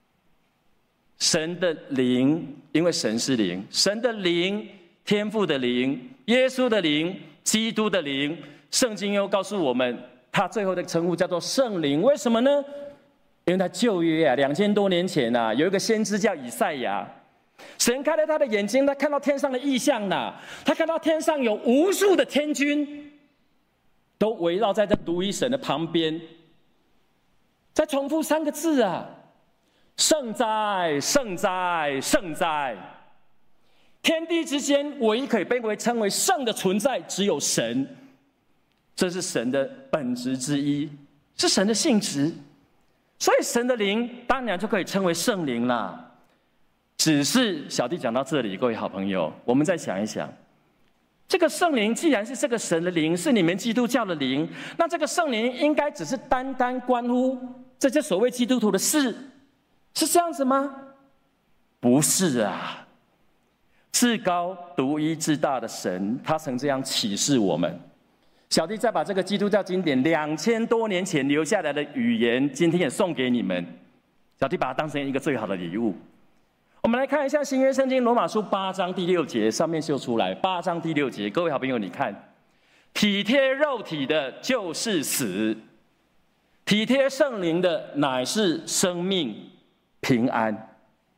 神的灵，因为神是灵，神的灵，天父的灵，耶稣的灵，基督的灵，圣经又告诉我们，他最后的称呼叫做圣灵。为什么呢？因为他旧约啊，两千多年前啊，有一个先知叫以赛亚，神开了他的眼睛，他看到天上的异象呐，他看到天上有无数的天军，都围绕在这独一神的旁边，再重复三个字啊。圣哉，圣哉，圣哉！天地之间，唯一可以被为称为圣的存在，只有神。这是神的本质之一，是神的性质。所以神的灵当然就可以称为圣灵啦。只是小弟讲到这里，各位好朋友，我们再想一想，这个圣灵既然是这个神的灵，是你们基督教的灵，那这个圣灵应该只是单单关乎这些所谓基督徒的事。是这样子吗？不是啊！至高、独一、至大的神，他曾这样启示我们。小弟再把这个基督教经典两千多年前留下来的语言，今天也送给你们。小弟把它当成一个最好的礼物。我们来看一下新约圣经罗马书八章第六节，上面秀出来。八章第六节，各位好朋友，你看，体贴肉体的就是死，体贴圣灵的乃是生命。平安，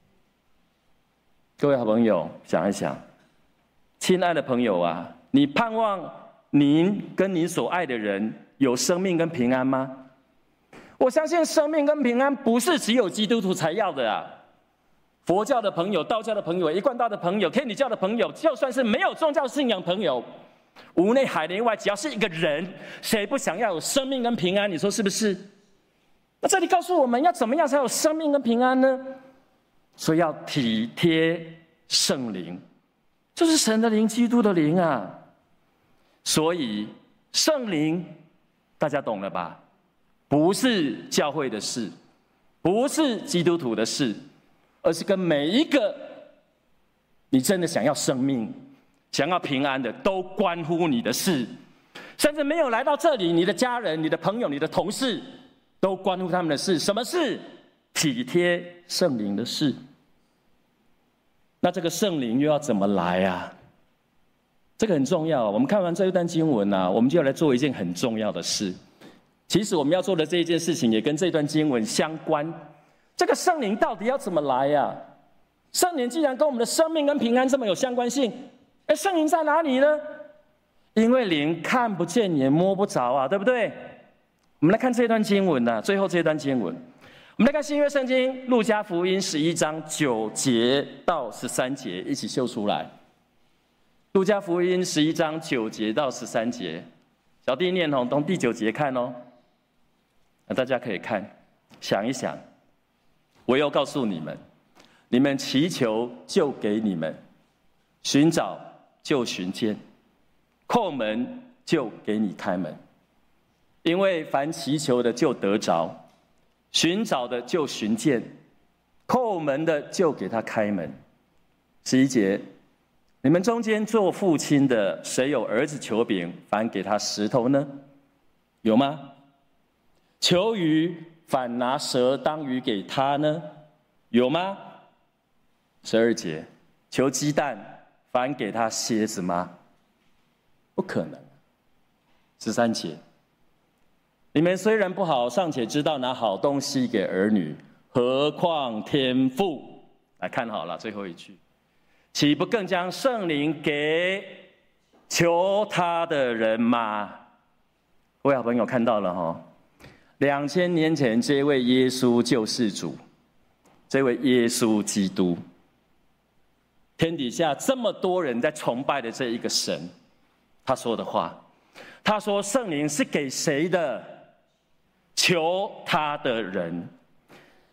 各位好朋友，想一想，亲爱的朋友啊，你盼望您跟你所爱的人有生命跟平安吗？我相信生命跟平安不是只有基督徒才要的啊。佛教的朋友、道教的朋友、一贯道的朋友、天主教的朋友，就算是没有宗教信仰朋友，无内海内外，只要是一个人，谁不想要有生命跟平安？你说是不是？那这里告诉我们要怎么样才有生命跟平安呢？所以要体贴圣灵，就是神的灵，基督的灵啊。所以圣灵，大家懂了吧？不是教会的事，不是基督徒的事，而是跟每一个你真的想要生命、想要平安的，都关乎你的事。甚至没有来到这里，你的家人、你的朋友、你的同事。都关乎他们的事，什么事？体贴圣灵的事。那这个圣灵又要怎么来啊？这个很重要。我们看完这一段经文啊，我们就要来做一件很重要的事。其实我们要做的这一件事情，也跟这段经文相关。这个圣灵到底要怎么来呀？圣灵既然跟我们的生命跟平安这么有相关性，哎，圣灵在哪里呢？因为灵看不见也摸不着啊，对不对？我们来看这段经文啊，最后这段经文，我们来看新约圣经路加福音十一章九节到十三节，一起秀出来。路加福音十一章九节到十三节，小弟念哦，从第九节看哦。那大家可以看，想一想。我又告诉你们，你们祈求就给你们，寻找就寻见，叩门就给你开门。因为凡祈求的就得着，寻找的就寻见，叩门的就给他开门。十一节，你们中间做父亲的，谁有儿子求饼，反给他石头呢？有吗？求鱼，反拿蛇当鱼给他呢？有吗？十二节，求鸡蛋，反给他蝎子吗？不可能。十三节，你们虽然不好，尚且知道拿好东西给儿女，何况天父？来看好了，最后一句，岂不更将圣灵给求他的人吗？各位好朋友看到了哈，两千年前这位耶稣救世主，这位耶稣基督，天底下这么多人在崇拜的这一个神，他说的话，他说圣灵是给谁的？求他的人。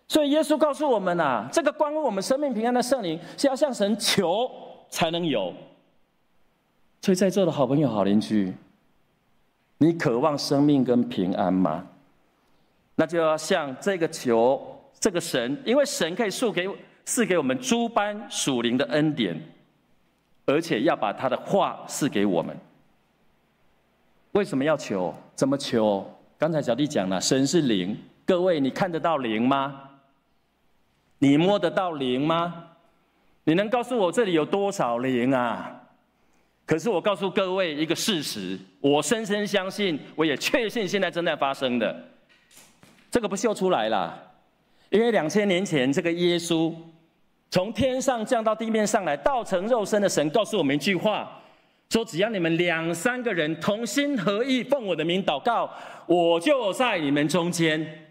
所以耶稣告诉我们啊，这个关乎我们生命平安的圣灵，是要向神求才能有。所以在座的好朋友、好邻居，你渴望生命跟平安吗？那就要向这个求这个神，因为神可以赐给赐给我们诸般属灵的恩典，而且要把他的话赐给我们。为什么要求？怎么求？刚才小弟讲了，神是灵。各位，你看得到灵吗？你摸得到灵吗？你能告诉我这里有多少灵啊？可是我告诉各位一个事实，我深深相信，我也确信现在正在发生的。这个不秀出来啦，因为两千年前这个耶稣从天上降到地面上来，道成肉身的神告诉我们一句话，说只要你们两三个人同心合意奉我的名祷告，我就在你们中间。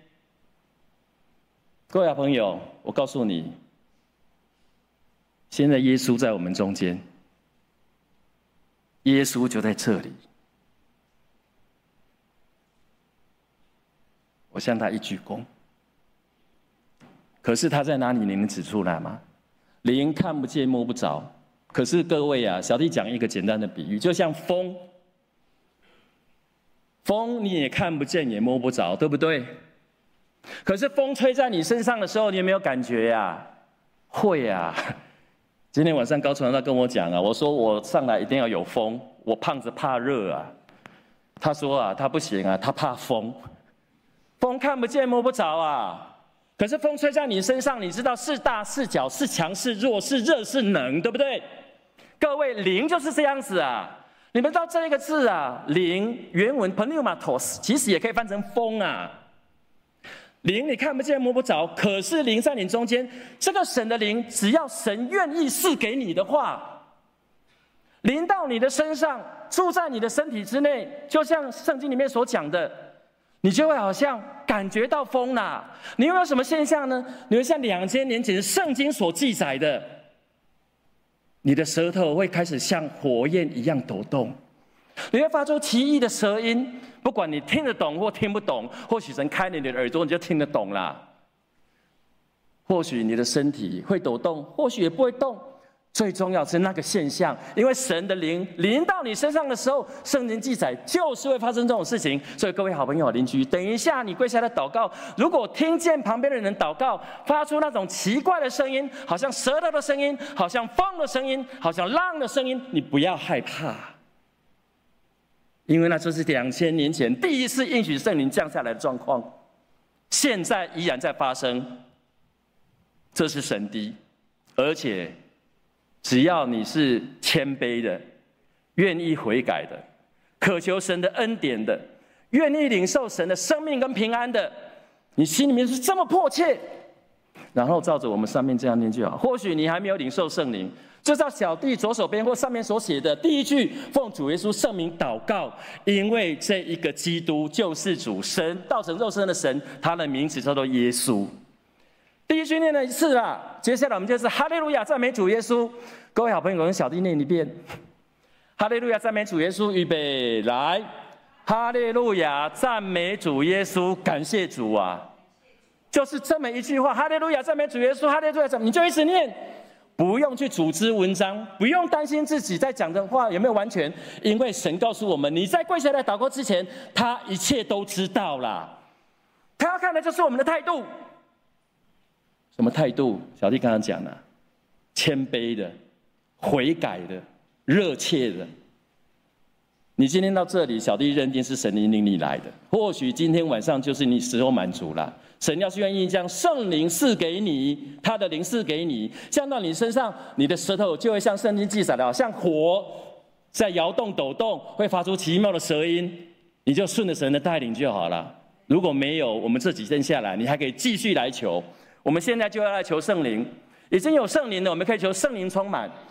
各位好朋友，我告诉你，现在耶稣在我们中间，耶稣就在这里。我向他一鞠躬。可是他在哪里？你能指出来吗？灵看不见摸不着。可是各位啊，小弟讲一个简单的比喻，就像风，风你也看不见也摸不着，对不对？可是风吹在你身上的时候，你有没有感觉呀、啊？会啊。今天晚上高传道跟我讲啊，我说我上来一定要有风，我胖子怕热啊。他说啊，他不行啊，他怕风。风看不见摸不着啊，可是风吹在你身上，你知道是大是小，是强是弱，是热是冷，对不对？各位，灵就是这样子啊。你们知道这一个字啊，灵原文 pneumatos 其实也可以翻成风啊。灵你看不见摸不着，可是灵在你中间，这个神的灵，只要神愿意赐给你的话，临到你的身上，住在你的身体之内，就像圣经里面所讲的，你就会好像感觉到风啦。你会有什么现象呢？你会像两千年前圣经所记载的，你的舌头会开始像火焰一样抖动，你会发出奇异的舌音，不管你听得懂或听不懂，或许神开你的耳朵，你就听得懂啦。或许你的身体会抖动，或许也不会动。最重要是那个现象，因为神的灵临到你身上的时候，圣经记载就是会发生这种事情。所以各位好朋友、好邻居，等一下你跪下来祷告，如果听见旁边的人祷告发出那种奇怪的声音，好像舌头的声音，好像风的声音，好像浪的声音，你不要害怕，因为那就是两千年前第一次应许圣灵降下来的状况，现在依然在发生。这是神的，而且只要你是谦卑的，愿意悔改的，渴求神的恩典的，愿意领受神的生命跟平安的，你心里面是这么迫切，然后照着我们上面这样念就好。或许你还没有领受圣灵，就照小弟左手边或上面所写的第一句，奉主耶稣圣名祷告，因为这一个基督救世主，神道成肉身的神，他的名字叫做耶稣。第一句念了一次啦，接下来我们就是哈利路亚赞美主耶稣。各位好朋友跟小弟念一遍，哈利路亚赞美主耶稣，预备来，哈利路亚赞美主耶稣，感谢主啊，就是这么一句话，哈利路亚赞美主耶稣，哈利路亚赞美，你就一直念，不用去组织文章，不用担心自己在讲的话有没有完全，因为神告诉我们，你在跪下来祷告之前，他一切都知道啦，他要看的就是我们的态度。什么态度？小弟刚刚讲了，谦卑的、悔改的、热切的。你今天到这里，小弟认定是神引领你来的。或许今天晚上就是你时候满足了，神要是愿意将圣灵赐给你，他的灵赐给你，降到你身上，你的舌头就会像圣经记载的，好像火在摇动、抖动，会发出奇妙的舌音。你就顺着神的带领就好了。如果没有，我们这几天下来，你还可以继续来求。我们现在就要来求圣灵，已经有圣灵了，我们可以求圣灵充满。